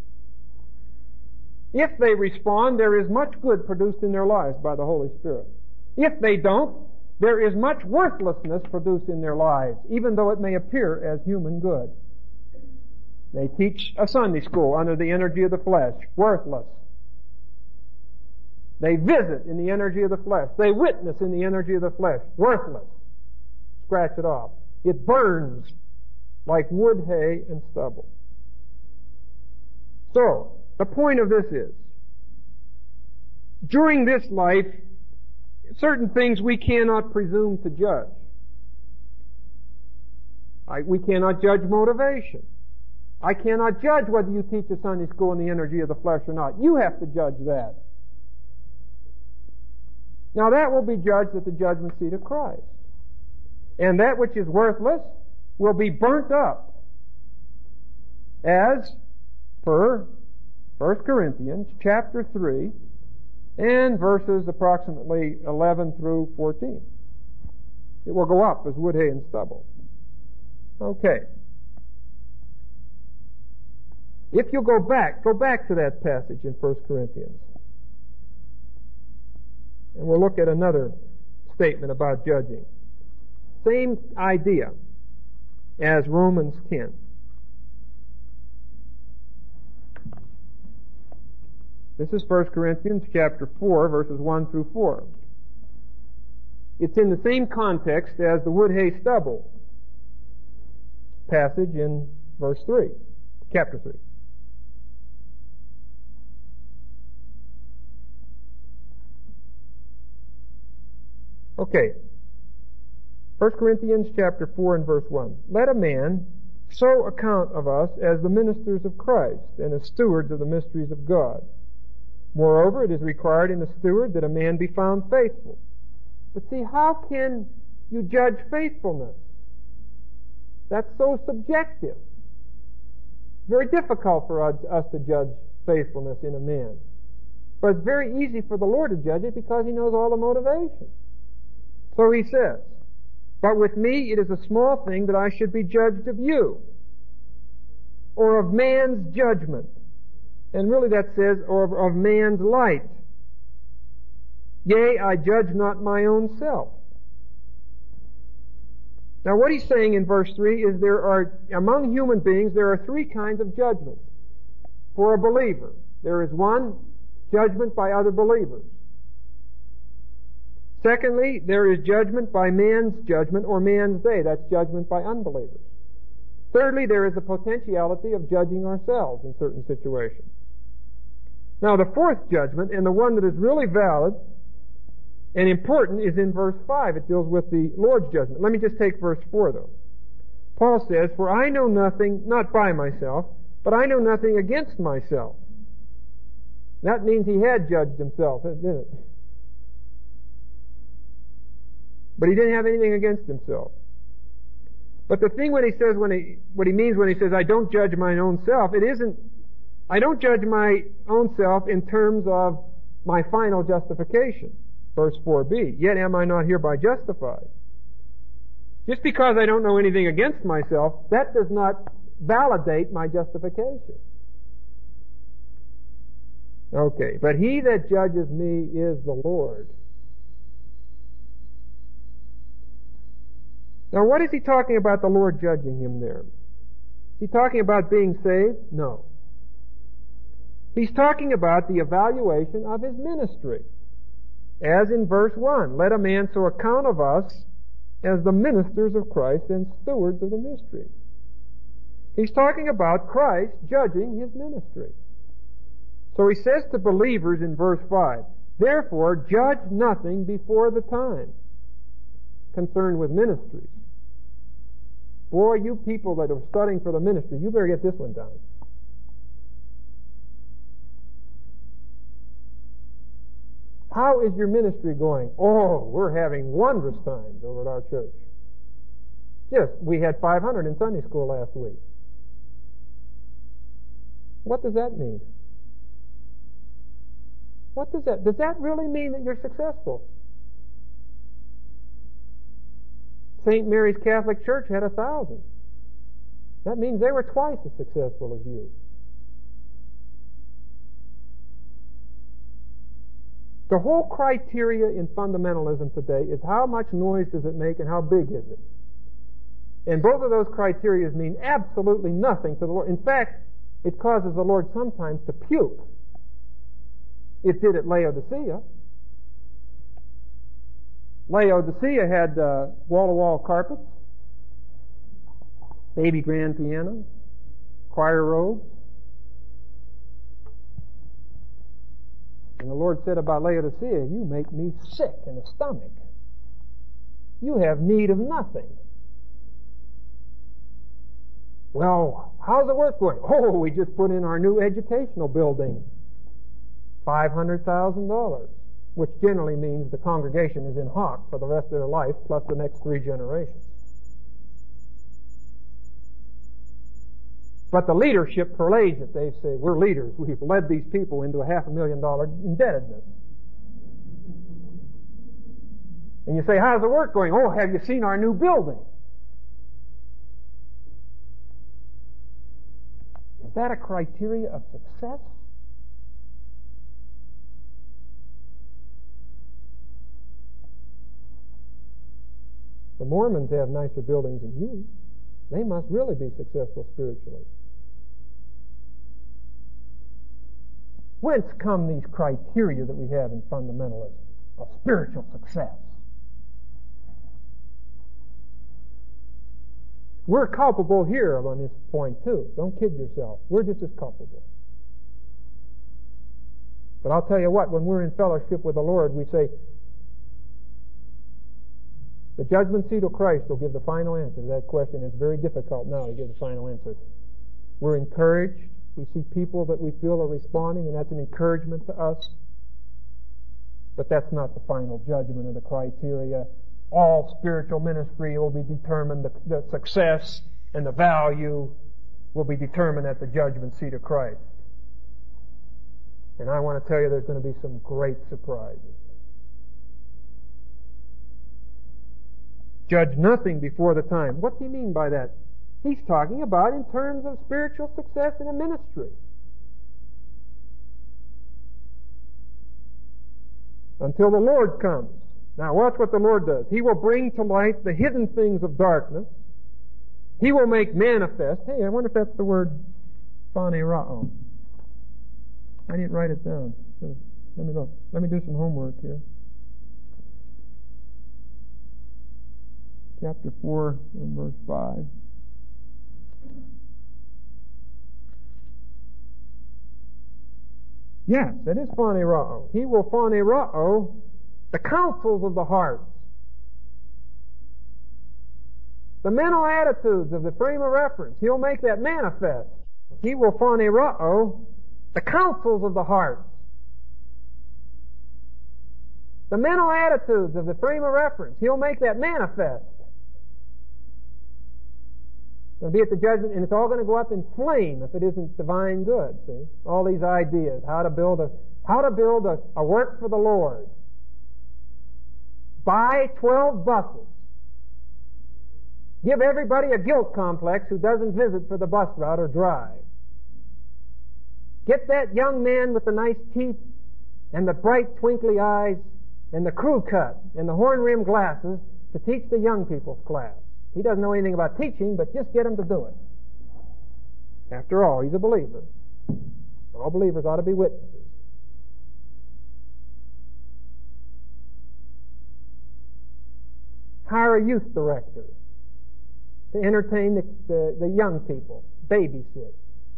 If they respond, there is much good produced in their lives by the Holy Spirit. If they don't, there is much worthlessness produced in their lives, even though it may appear as human good. They teach a Sunday school under the energy of the flesh, worthless. They visit in the energy of the flesh. They witness in the energy of the flesh, worthless. Scratch it off. It burns like wood, hay, and stubble. So, the point of this is, during this life, certain things we cannot presume to judge. I, we cannot judge motivation. I cannot judge whether you teach a Sunday school in the energy of the flesh or not. You have to judge that. Now that will be judged at the judgment seat of Christ. And that which is worthless will be burnt up. As per First Corinthians chapter three and verses approximately eleven through fourteen. It will go up as wood, hay, and stubble. Okay. If you go back, go back to that passage in First Corinthians. And we'll look at another statement about judging. Same idea as Romans ten. This is First Corinthians chapter four, verses one through four. It's in the same context as the wood, hay, stubble passage in verse three, chapter three. Okay. First Corinthians chapter four and verse one. Let a man so account of us as the ministers of Christ and as stewards of the mysteries of God. Moreover, it is required in a steward that a man be found faithful. But see, how can you judge faithfulness? That's so subjective. Very difficult for us to judge faithfulness in a man. But it's very easy for the Lord to judge it because He knows all the motivation. So He says, but with me it is a small thing that I should be judged of you, or of man's judgment. And really that says, or of, of man's light. Yea, I judge not my own self. Now what he's saying in verse three is there are, among human beings, there are three kinds of judgments for a believer. There is one, judgment by other believers. Secondly, there is judgment by man's judgment or man's day. That's judgment by unbelievers. Thirdly, there is the potentiality of judging ourselves in certain situations. Now the fourth judgment, and the one that is really valid and important, is in verse five. It deals with the Lord's judgment. Let me just take verse four though. Paul says, for I know nothing, not by myself, but I know nothing against myself. That means he had judged himself, didn't it? But he didn't have anything against himself. But the thing when he says, when he, what he means when he says, I don't judge my own self, it isn't, I don't judge my own self in terms of my final justification. Verse four b, yet am I not hereby justified. Just because I don't know anything against myself, that does not validate my justification. Okay, but he that judges me is the Lord. Now what is he talking about the Lord judging him there? Is he talking about being saved? No. He's talking about the evaluation of his ministry. As in verse one, let a man so account of us as the ministers of Christ and stewards of the mystery. He's talking about Christ judging his ministry. So he says to believers in verse five, therefore judge nothing before the time concerned with ministries. Boy, you people that are studying for the ministry, you better get this one down. How is your ministry going? Oh, we're having wondrous times over at our church. Just, we had five hundred in Sunday school last week. What does that mean? What does that, does that really mean that you're successful? Saint Mary's Catholic Church had a thousand. That means they were twice as successful as you. The whole criteria in fundamentalism today is how much noise does it make and how big is it? And both of those criteria mean absolutely nothing to the Lord. In fact, it causes the Lord sometimes to puke. It did at Laodicea. Laodicea had uh, wall-to-wall carpets, baby grand piano, choir robes. And the Lord said about Laodicea, you make me sick in the stomach. You have need of nothing. Well, how's the work going? Oh, we just put in our new educational building. five hundred thousand dollars, which generally means the congregation is in hock for the rest of their life, plus the next three generations. But the leadership parades it. They say, we're leaders. We've led these people into a half a million dollar indebtedness. And you say, how's the work going? Oh, have you seen our new building? Is that a criteria of success? The Mormons have nicer buildings than you. They must really be successful spiritually. Whence come these criteria that we have in fundamentalism of spiritual success? We're culpable here on this point too. Don't kid yourself. We're just as culpable. But I'll tell you what, when we're in fellowship with the Lord, we say, the judgment seat of Christ will give the final answer to that question. It's very difficult now to give the final answer. We're encouraged. We see people that we feel are responding, and that's an encouragement to us. But that's not the final judgment of the criteria. All spiritual ministry will be determined, the, the success and the value will be determined at the judgment seat of Christ. And I want to tell you there's going to be some great surprises. Judge nothing before the time. What's he mean by that? He's talking about in terms of spiritual success in a ministry. Until the Lord comes. Now watch what the Lord does. He will bring to light the hidden things of darkness. He will make manifest. Hey, I wonder if that's the word phanerao. I didn't write it down. Sure. Let me look. Let me do some homework here. Chapter four and verse five. Yes, it is phanerao. He will phanerao the counsels of the hearts. The mental attitudes of the frame of reference. He'll make that manifest. He will phanerao the counsels of the hearts. The mental attitudes of the frame of reference. He'll make that manifest. It'll be at the judgment, and it's all going to go up in flame if it isn't divine good. See, all these ideas, how to build a how to build a, a work for the Lord. Buy twelve buses. Give everybody a guilt complex who doesn't visit for the bus route or drive. Get that young man with the nice teeth and the bright twinkly eyes and the crew cut and the horn-rimmed glasses to teach the young people's class. He doesn't know anything about teaching, but just get him to do it. After all, he's a believer. All believers ought to be witnesses. Hire a youth director to entertain the, the, the young people, babysit.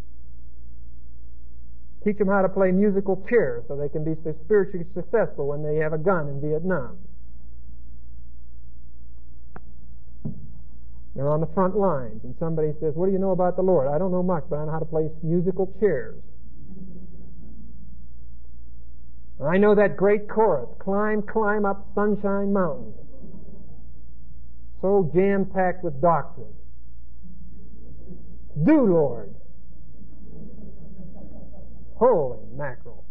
Teach them how to play musical chairs so they can be spiritually successful when they have a gun in Vietnam. They're on the front lines, and somebody says, what do you know about the Lord? I don't know much, but I know how to play musical chairs. I know that great chorus, Climb, Climb Up Sunshine Mountain. so jam-packed with doctrine. Do, Lord. Holy mackerel.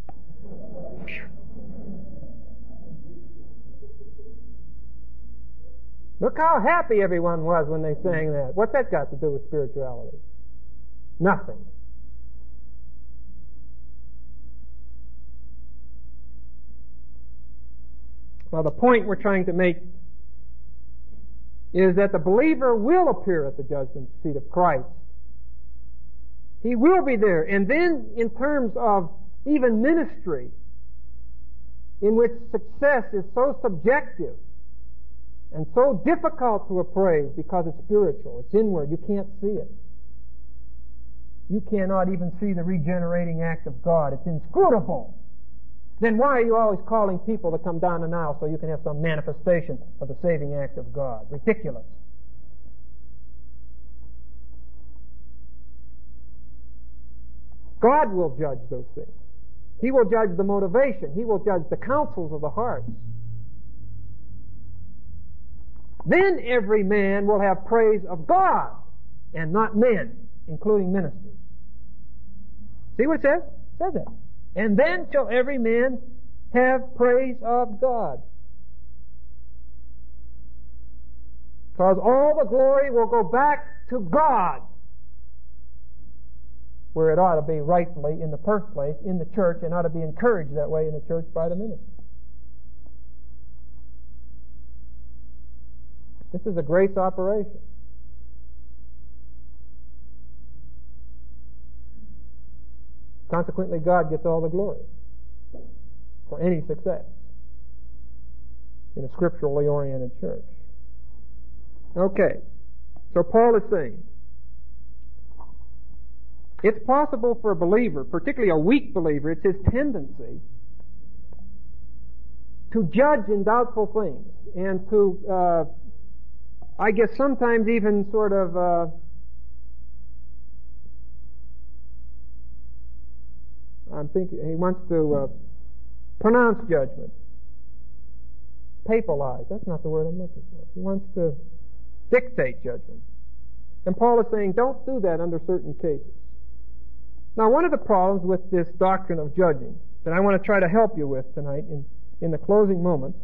Look how happy everyone was when they sang that. What's that got to do with spirituality? Nothing. Well, the point we're trying to make is that the believer will appear at the judgment seat of Christ. He will be there. And then in terms of even ministry, in which success is so subjective and so difficult to appraise because it's spiritual, it's inward, you can't see it. You cannot even see the regenerating act of God. It's inscrutable. Then why are you always calling people to come down an aisle so you can have some manifestation of the saving act of God? Ridiculous. God will judge those things. He will judge the motivation. He will judge the counsels of the hearts. Then every man will have praise of God and not men, including ministers. See what it says? It says it. And then shall every man have praise of God. Because all the glory will go back to God, where it ought to be rightfully in the first place in the church, and ought to be encouraged that way in the church by the minister. This is a grace operation. Consequently, God gets all the glory for any success in a scripturally oriented church. Okay, so Paul is saying, it's possible for a believer, particularly a weak believer, it's his tendency to judge in doubtful things and to, uh, I guess sometimes even sort of uh, I'm thinking he wants to uh, pronounce judgment. Papalize. That's not the word I'm looking for. He wants to dictate judgment. And Paul is saying, don't do that under certain cases. Now, one of the problems with this doctrine of judging that I want to try to help you with tonight in, in the closing moments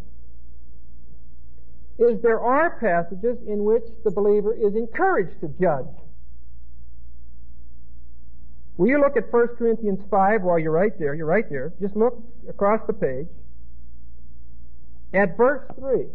is there are passages in which the believer is encouraged to judge. Will you look at First Corinthians five while you're right there? You're right there. Just look across the page at verse three.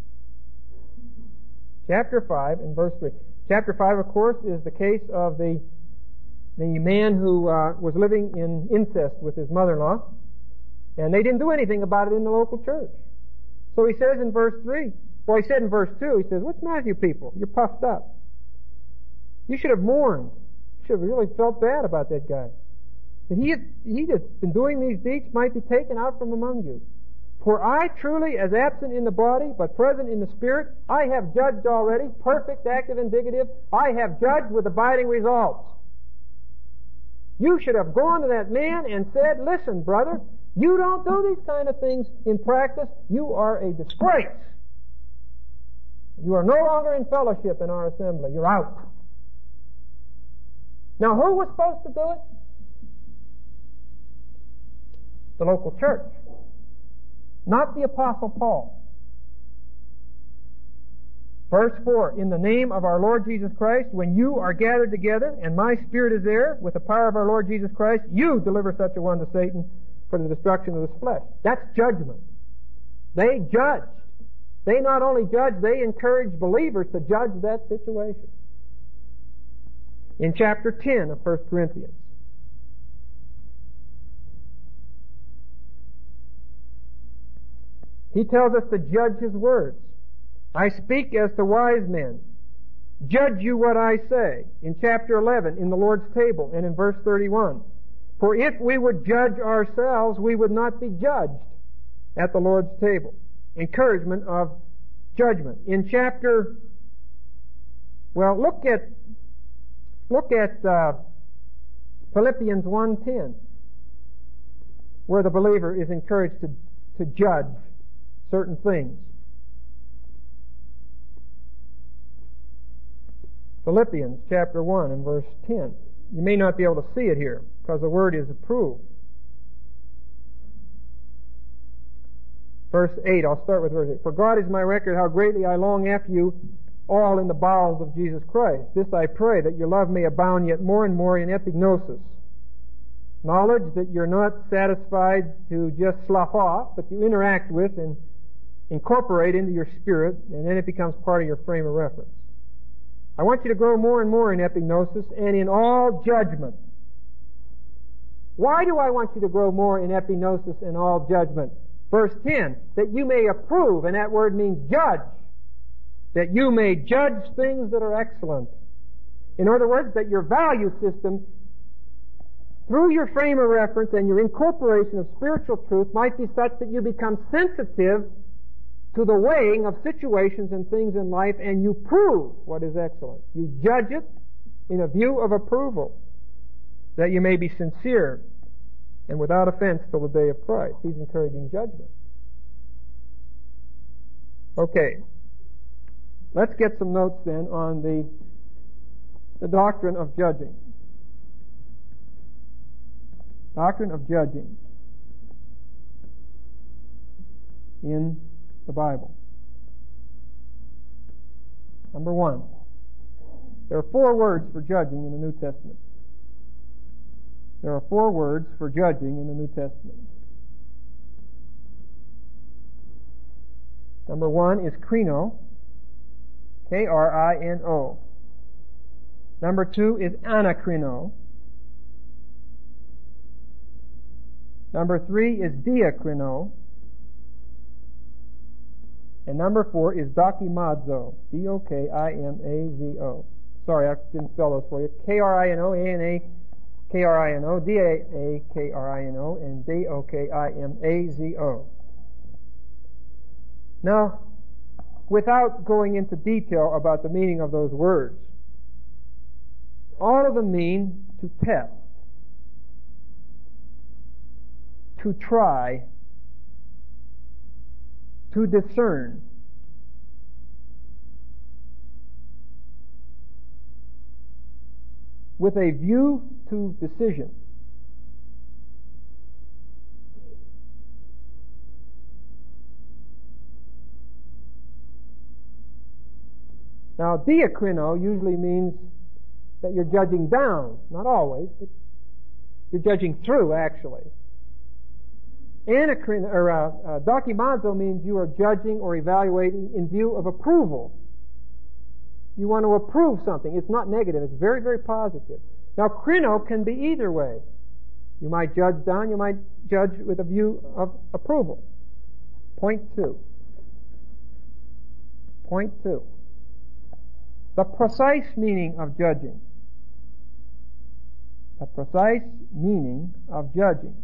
Chapter five and verse three. Chapter five, of course, is the case of the the man who uh, was living in incest with his mother-in-law, and they didn't do anything about it in the local church. So he says in verse three, well, he said in verse two, he says, what's the matter with you people? You're puffed up. You should have mourned. You should have really felt bad about that guy. That he had, he that's been doing these deeds might be taken out from among you. For I truly, as absent in the body, but present in the spirit, I have judged already, perfect, active, indicative, I have judged with abiding results. You should have gone to that man and said, listen, brother, you don't do these kind of things in practice. You are a disgrace. You are no longer in fellowship in our assembly. You're out. Now, who was supposed to do it? The local church. Not the Apostle Paul. Verse four, in the name of our Lord Jesus Christ, when you are gathered together, and my Spirit is there, with the power of our Lord Jesus Christ, you deliver such a one to Satan for the destruction of his flesh. That's judgment. They judged. They not only judged, they encouraged believers to judge that situation. In chapter ten of First Corinthians, he tells us to judge his words. I speak as to wise men. Judge you what I say. In chapter eleven, in the Lord's table, and in verse thirty-one. For if we would judge ourselves, we would not be judged at the Lord's table. Encouragement of judgment. In chapter, well, look at, look at uh, Philippians one ten, where the believer is encouraged to, to judge certain things. Philippians chapter one and verse ten. You may not be able to see it here because the word is approved. Verse eight, I'll start with verse eight. For God is my record how greatly I long after you all in the bowels of Jesus Christ. This I pray, that your love may abound yet more and more in epignosis. Knowledge that you're not satisfied to just slough off, but you interact with and incorporate into your spirit, and then it becomes part of your frame of reference. I want you to grow more and more in epignosis and in all judgment. Why do I want you to grow more in epignosis and all judgment? Verse ten, that you may approve, and that word means judge. That you may judge things that are excellent. In other words, that your value system, through your frame of reference and your incorporation of spiritual truth, might be such that you become sensitive to the weighing of situations and things in life, and you prove what is excellent. You judge it in a view of approval, that you may be sincere and without offense till the day of Christ. He's encouraging judgment. Okay. Let's get some notes then on the, the doctrine of judging. Doctrine of judging in the Bible. Number one, there are four words for judging in the New Testament. There are four words for judging in the New Testament. Number one is krino, K R I N O. Number two is anakrino. Number three is diakrino. And number four is dokimazo, D O K I M A Z O. Sorry, I didn't spell those for you. K R I N O, A N A K R I N O, D A A K R I N O, and D O K I M A Z O. Now, without going into detail about the meaning of those words, all of them mean to test, to try, to discern, with a view to decision. Now, diakrino usually means that you're judging down, not always, but you're judging through, actually. Anakrino, or uh, uh, dokimazo means you are judging or evaluating in view of approval. You want to approve something. It's not negative. It's very, very positive. Now, krino can be either way. You might judge down. You might judge with a view of approval. Point two. Point two. The precise meaning of judging. The precise meaning of judging.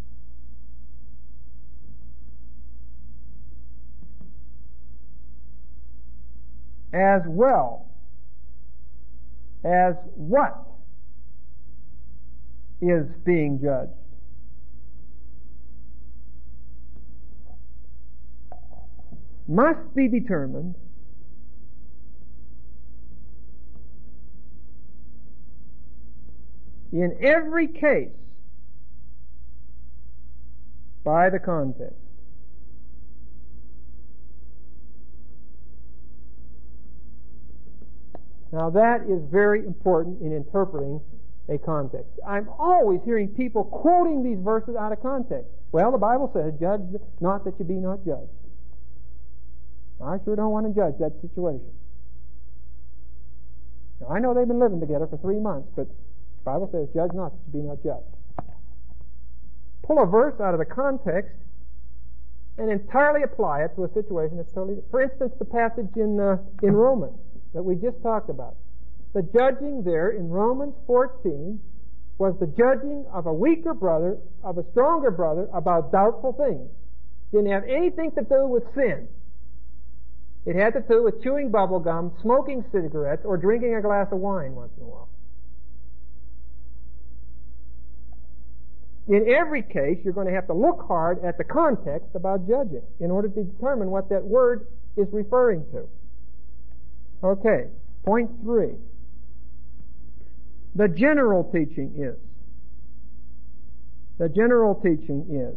As well as what is being judged. Must be determined in every case by the context. Now that is very important in interpreting a context. I'm always hearing people quoting these verses out of context. Well, the Bible says, judge not that you be not judged. I sure don't want to judge that situation. Now, I know they've been living together for three months, but the Bible says, judge not that you be not judged. Pull a verse out of the context and entirely apply it to a situation that's totally... For instance, the passage in uh, in Romans that we just talked about. The judging there in Romans fourteen was the judging of a weaker brother, of a stronger brother, about doubtful things. Didn't have anything to do with sin. It had to do with chewing bubble gum, smoking cigarettes, or drinking a glass of wine once in a while. In every case, you're going to have to look hard at the context about judging in order to determine what that word is referring to. Okay, point three. the general teaching is. The general teaching is.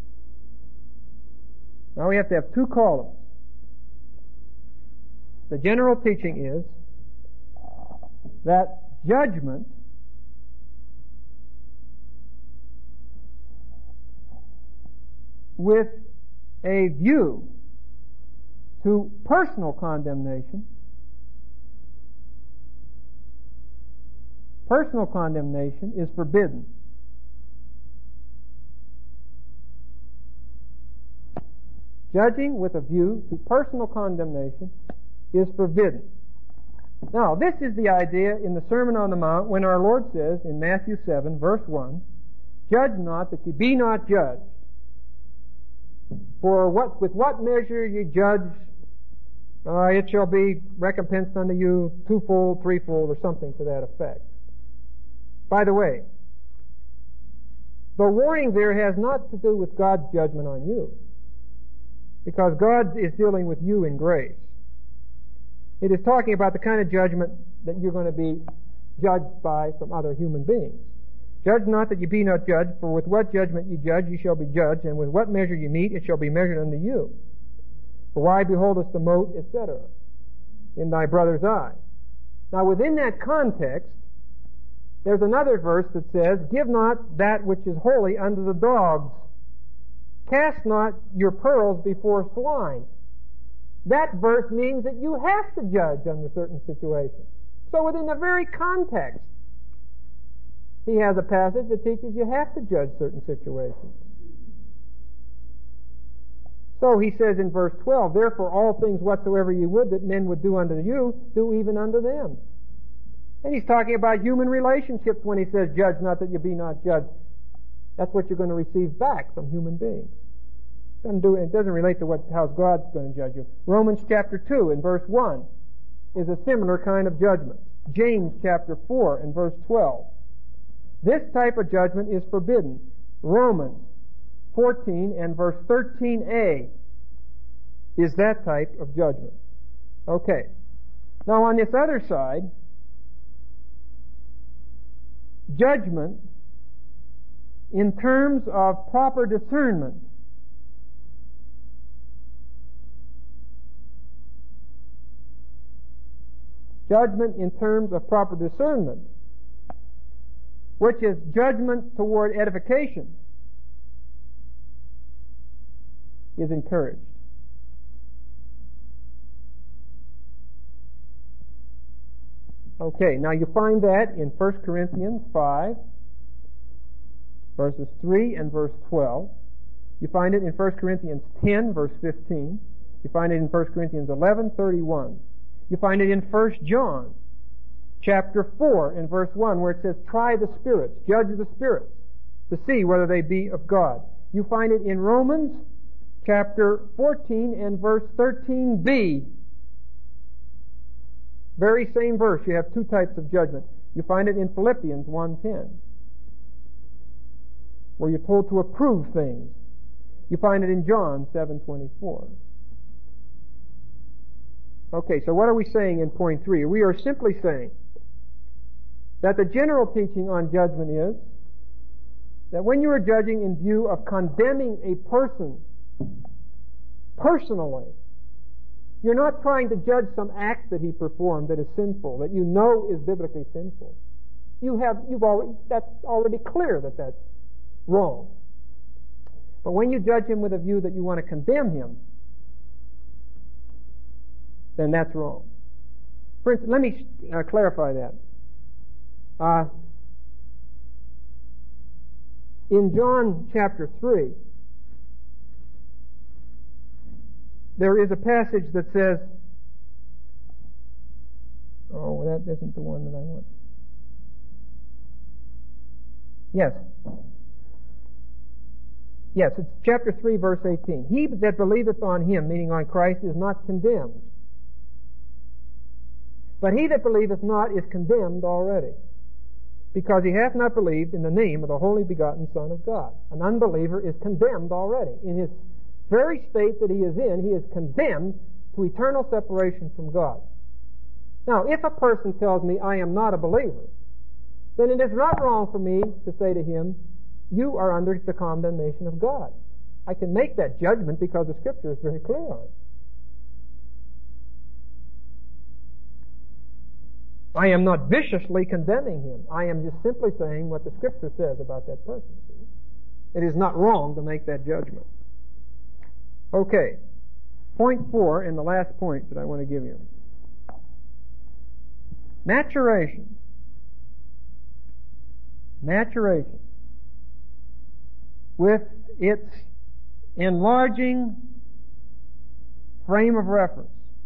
Now we have to have two columns. The general teaching is that judgment with a view to personal condemnation, personal condemnation is forbidden. Judging with a view to personal condemnation is forbidden. Now, this is the idea in the Sermon on the Mount when our Lord says in Matthew seven, verse one, "Judge not that ye be not judged. For what with what measure ye judge, uh, it shall be recompensed unto you twofold, threefold," or something to that effect. By the way, the warning there has not to do with God's judgment on you, because God is dealing with you in grace. It is talking about the kind of judgment that you're going to be judged by from other human beings. "Judge not that ye be not judged, for with what judgment ye judge ye shall be judged, and with what measure ye mete it shall be measured unto you. For why beholdest the mote," et cetera, "in thy brother's eye?" Now within that context, there's another verse that says, "Give not that which is holy unto the dogs. Cast not your pearls before swine." That verse means that you have to judge under certain situations. So within the very context, he has a passage that teaches you have to judge certain situations. So he says in verse twelve, "Therefore all things whatsoever ye would that men would do unto you, do even unto them." And he's talking about human relationships when he says, "Judge not that you be not judged." That's what you're going to receive back from human beings. It doesn't, do, it doesn't relate to what, how God's going to judge you. Romans chapter two and verse one is a similar kind of judgment. James chapter four and verse twelve. This type of judgment is forbidden. Romans fourteen and verse thirteen a is that type of judgment. Okay. Now on this other side, judgment in terms of proper discernment. Judgment in terms of proper discernment, which is judgment toward edification, is encouraged. Okay, now you find that in First Corinthians five, verses three and verse twelve. You find it in First Corinthians ten, verse fifteen. You find it in First Corinthians eleven, thirty-one. You find it in First John chapter four and verse one, where it says, "Try the spirits, judge the spirits, to see whether they be of God." You find it in Romans chapter fourteen and verse thirteen b. Very same verse. You have two types of judgment. You find it in Philippians one ten, where you're told to approve things. You find it in John seven twenty-four. Okay, so what are we saying in point three? We are simply saying that the general teaching on judgment is that when you are judging in view of condemning a person personally, you're not trying to judge some act that he performed that is sinful, that you know is biblically sinful. You have, you've already, that's already clear that that's wrong. But when you judge him with a view that you want to condemn him, then that's wrong. For instance, let me uh, clarify that. Uh, in John chapter three, there is a passage that says, oh, that isn't the one that I want. Yes. Yes, it's chapter three, verse eighteen. "He that believeth on him," meaning on Christ, "is not condemned. But he that believeth not is condemned already, because he hath not believed in the name of the only begotten Son of God." An unbeliever is condemned already. In his very state that he is in, he is condemned to eternal separation from God. Now, if a person tells me I am not a believer, then it is not wrong for me to say to him, you are under the condemnation of God. I can make that judgment because the Scripture is very clear on it. I am not viciously condemning him. I am just simply saying what the Scripture says about that person. It is not wrong to make that judgment. Okay. Point four, and the last point that I want to give you. Maturation. Maturation. With its enlarging frame of reference.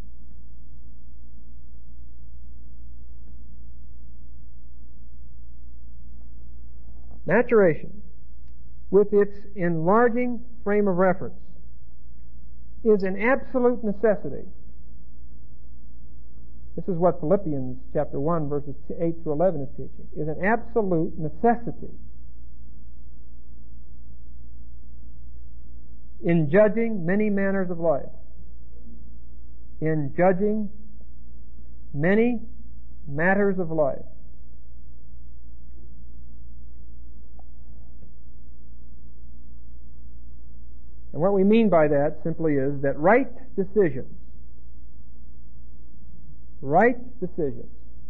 Maturation, with its enlarging frame of reference, is an absolute necessity. This is what Philippians chapter one, verses eight through eleven is teaching. Is an absolute necessity in judging many manners of life. In judging many matters of life. And what we mean by that simply is that right decisions, right decisions.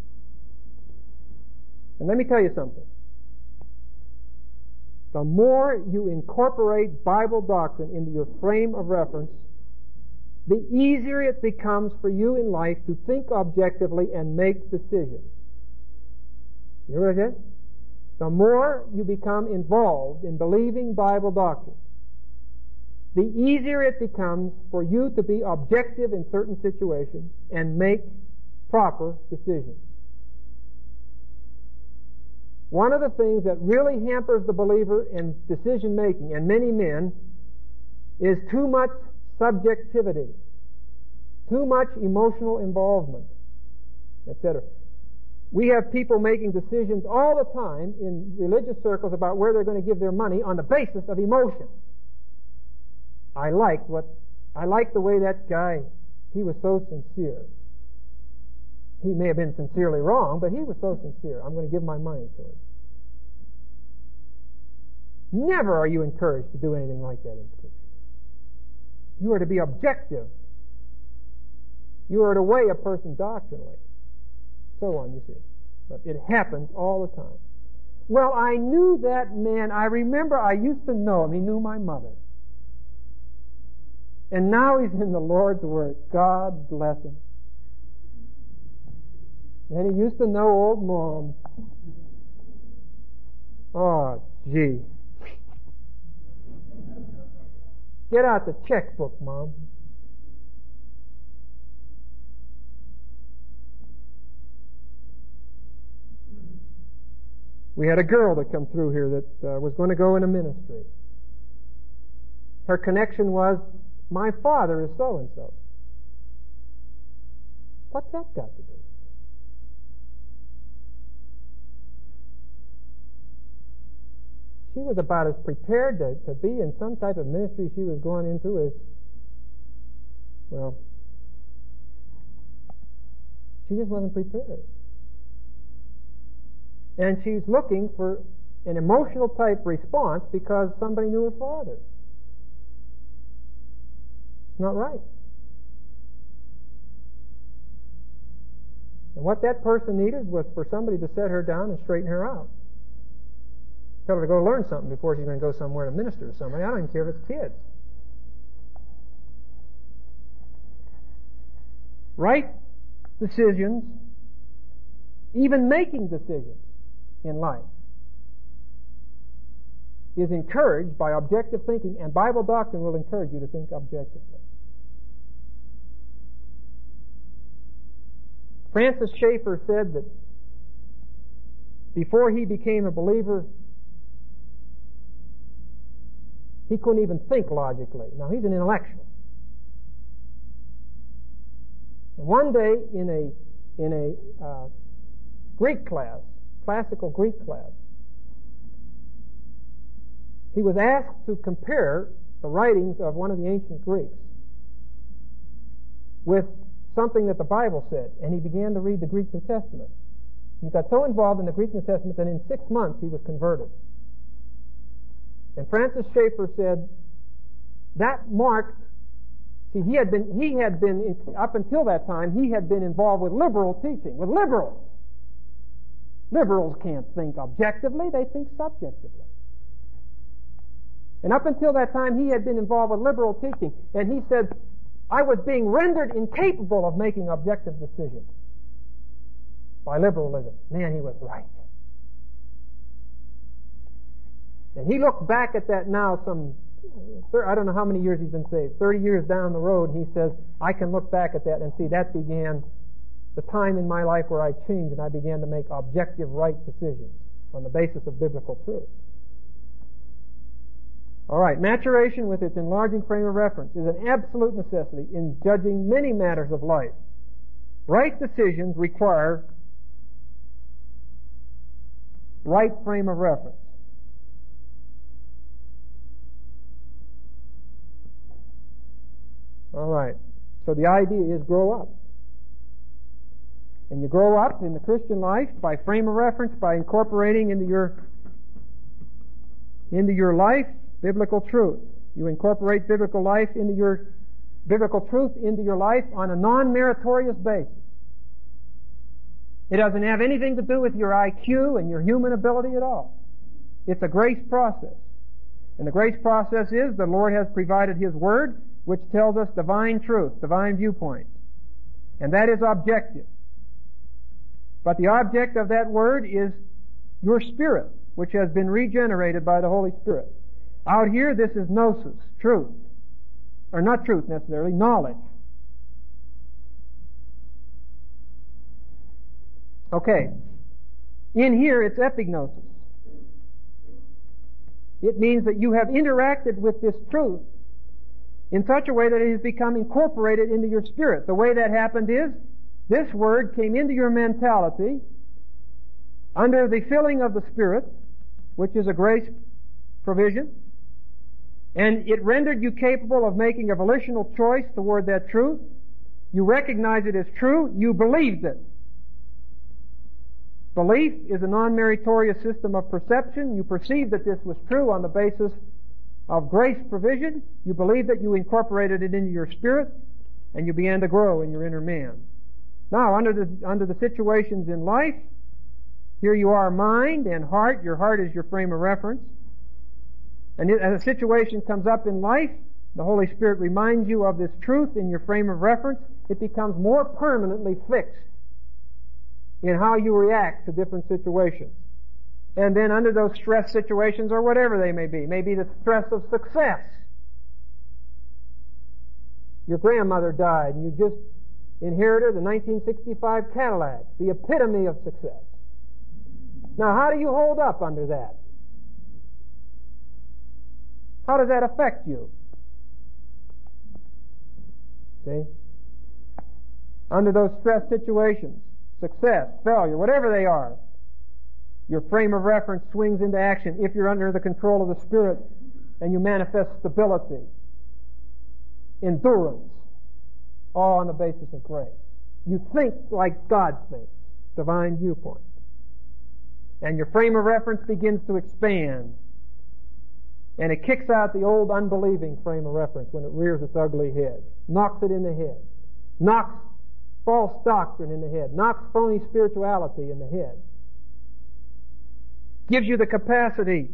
And let me tell you something. The more you incorporate Bible doctrine into your frame of reference, the easier it becomes for you in life to think objectively and make decisions. You hear what I said? The more you become involved in believing Bible doctrine, the easier it becomes for you to be objective in certain situations and make proper decisions. One of the things that really hampers the believer in decision making, and many men, is too much subjectivity, too much emotional involvement, et cetera. We have people making decisions all the time in religious circles about where they're going to give their money on the basis of emotion. I like what, I like the way that guy, he was so sincere. He may have been sincerely wrong, but he was so sincere. I'm going to give my money to him. Never are you encouraged to do anything like that in Scripture. You are to be objective. You are to weigh a person doctrinally. So on, you see. But it happens all the time. Well, I knew that man. I remember I used to know him. He knew my mother. And now he's in the Lord's Word. God bless him. And he used to know old Mom. Oh, gee. Get out the checkbook, Mom. We had a girl that come through here that uh, was going to go in a ministry. Her connection was, my father is so-and-so. What's that got to do with it? She was about as prepared to, to be in some type of ministry she was going into as, well, she just wasn't prepared. And she's looking for an emotional type response because somebody knew her father. It's not right. And what that person needed was for somebody to set her down and straighten her out. Tell her to go learn something before she's going to go somewhere to minister to somebody. I don't even care if it's kids. Right decisions, even making decisions in life, is encouraged by objective thinking, and Bible doctrine will encourage you to think objectively. Francis Schaeffer said that before he became a believer, he couldn't even think logically. Now, he's an intellectual. And one day in a in a uh, Greek class, classical Greek class, he was asked to compare the writings of one of the ancient Greeks with something that the Bible said, and he began to read the Greek New Testament. He got so involved in the Greek New Testament that in six months he was converted. And Francis Schaeffer said that marked, see, he had been, he had been, up until that time, he had been involved with liberal teaching, with liberals. Liberals can't think objectively, they think subjectively. And up until that time, he had been involved with liberal teaching. And he said, I was being rendered incapable of making objective decisions by liberalism. Man, he was right. And he looked back at that now some, I don't know how many years he's been saved, thirty years down the road, he says, I can look back at that and see that began the time in my life where I changed and I began to make objective right decisions on the basis of biblical truth. All right, maturation with its enlarging frame of reference is an absolute necessity in judging many matters of life. Right decisions require right frame of reference. All right, so the idea is grow up. And you grow up in the Christian life by frame of reference, by incorporating into your into your life biblical truth. You incorporate biblical life into your biblical truth into your life on a non-meritorious basis. It doesn't have anything to do with your I Q and your human ability at all. It's a grace process. And the grace process is the Lord has provided His Word, which tells us divine truth, divine viewpoint. And that is objective. But the object of that Word is your spirit, which has been regenerated by the Holy Spirit. Out here, this is gnosis, truth. Or not truth necessarily, knowledge. Okay. In here, it's epignosis. It means that you have interacted with this truth in such a way that it has become incorporated into your spirit. The way that happened is, this Word came into your mentality under the filling of the Spirit, which is a grace provision, and it rendered you capable of making a volitional choice toward that truth. You recognize it as true. You believed it. Belief is a non-meritorious system of perception. You perceived that this was true on the basis of grace provision. You believed that, you incorporated it into your spirit, and you began to grow in your inner man. Now, under the, under the situations in life, here you are mind and heart. Your heart is your frame of reference. And as a situation comes up in life, the Holy Spirit reminds you of this truth in your frame of reference. It becomes more permanently fixed in how you react to different situations. And then under those stress situations, or whatever they may be, maybe the stress of success. Your grandmother died and you just inherited a nineteen sixty-five Cadillac, the epitome of success. Now, how do you hold up under that? How does that affect you? See? Under those stress situations, success, failure, whatever they are, your frame of reference swings into action if you're under the control of the Spirit and you manifest stability, endurance, all on the basis of grace. You think like God thinks, divine viewpoint. And your frame of reference begins to expand. And it kicks out the old unbelieving frame of reference when it rears its ugly head. Knocks it in the head. Knocks false doctrine in the head. Knocks phony spirituality in the head. Gives you the capacity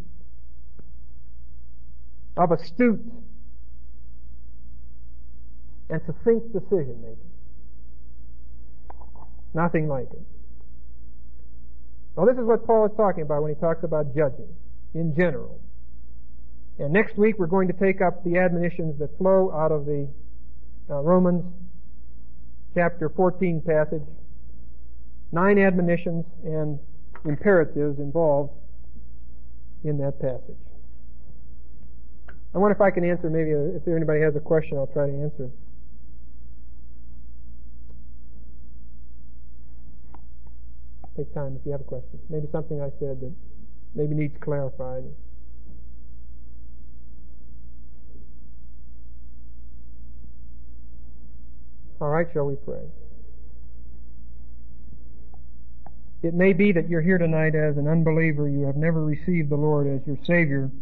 of astute and succinct decision making. Nothing like it. Well, this is what Paul is talking about when he talks about judging in general. And next week we're going to take up the admonitions that flow out of the uh, Romans chapter fourteen passage. Nine admonitions and imperatives involved in that passage. I wonder if I can answer, maybe if anybody has a question, I'll try to answer. Take time if you have a question. Maybe something I said that maybe needs clarified. All right, shall we pray? It may be that you're here tonight as an unbeliever. You have never received the Lord as your Savior.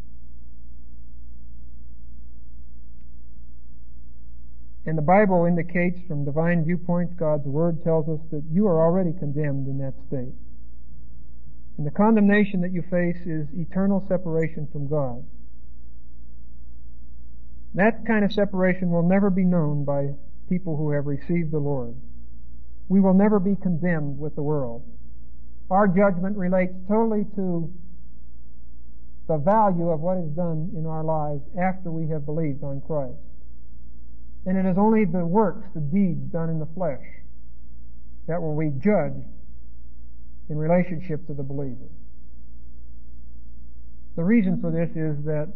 And the Bible indicates from divine viewpoints, God's Word tells us that you are already condemned in that state. And the condemnation that you face is eternal separation from God. That kind of separation will never be known by people who have received the Lord. We will never be condemned with the world. Our judgment relates totally to the value of what is done in our lives after we have believed on Christ. And it is only the works, the deeds done in the flesh, that will be judged in relationship to the believer. The reason for this is that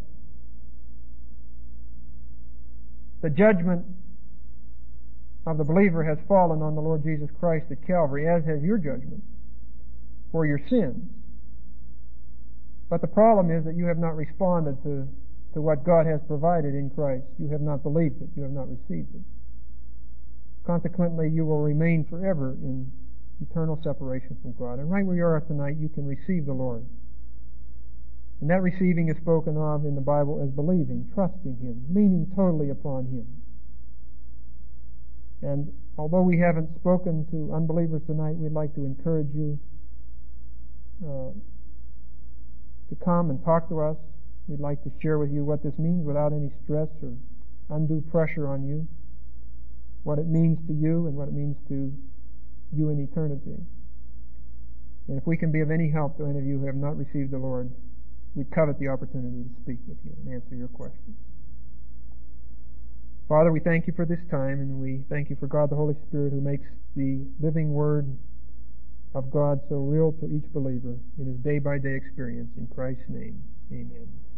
the judgment of the believer has fallen on the Lord Jesus Christ at Calvary, as has your judgment for your sins. But the problem is that you have not responded to, to what God has provided in Christ. You have not believed it. You have not received it. Consequently, you will remain forever in eternal separation from God. And right where you are tonight, you can receive the Lord. And that receiving is spoken of in the Bible as believing, trusting Him, leaning totally upon Him. And although we haven't spoken to unbelievers tonight, we'd like to encourage you uh, to come and talk to us. We'd like to share with you what this means without any stress or undue pressure on you, what it means to you and what it means to you in eternity. And if we can be of any help to any of you who have not received the Lord, we covet the opportunity to speak with you and answer your questions. Father, we thank you for this time, and we thank you for God the Holy Spirit, who makes the living Word of God so real to each believer in his day-by-day experience. In Christ's name, amen.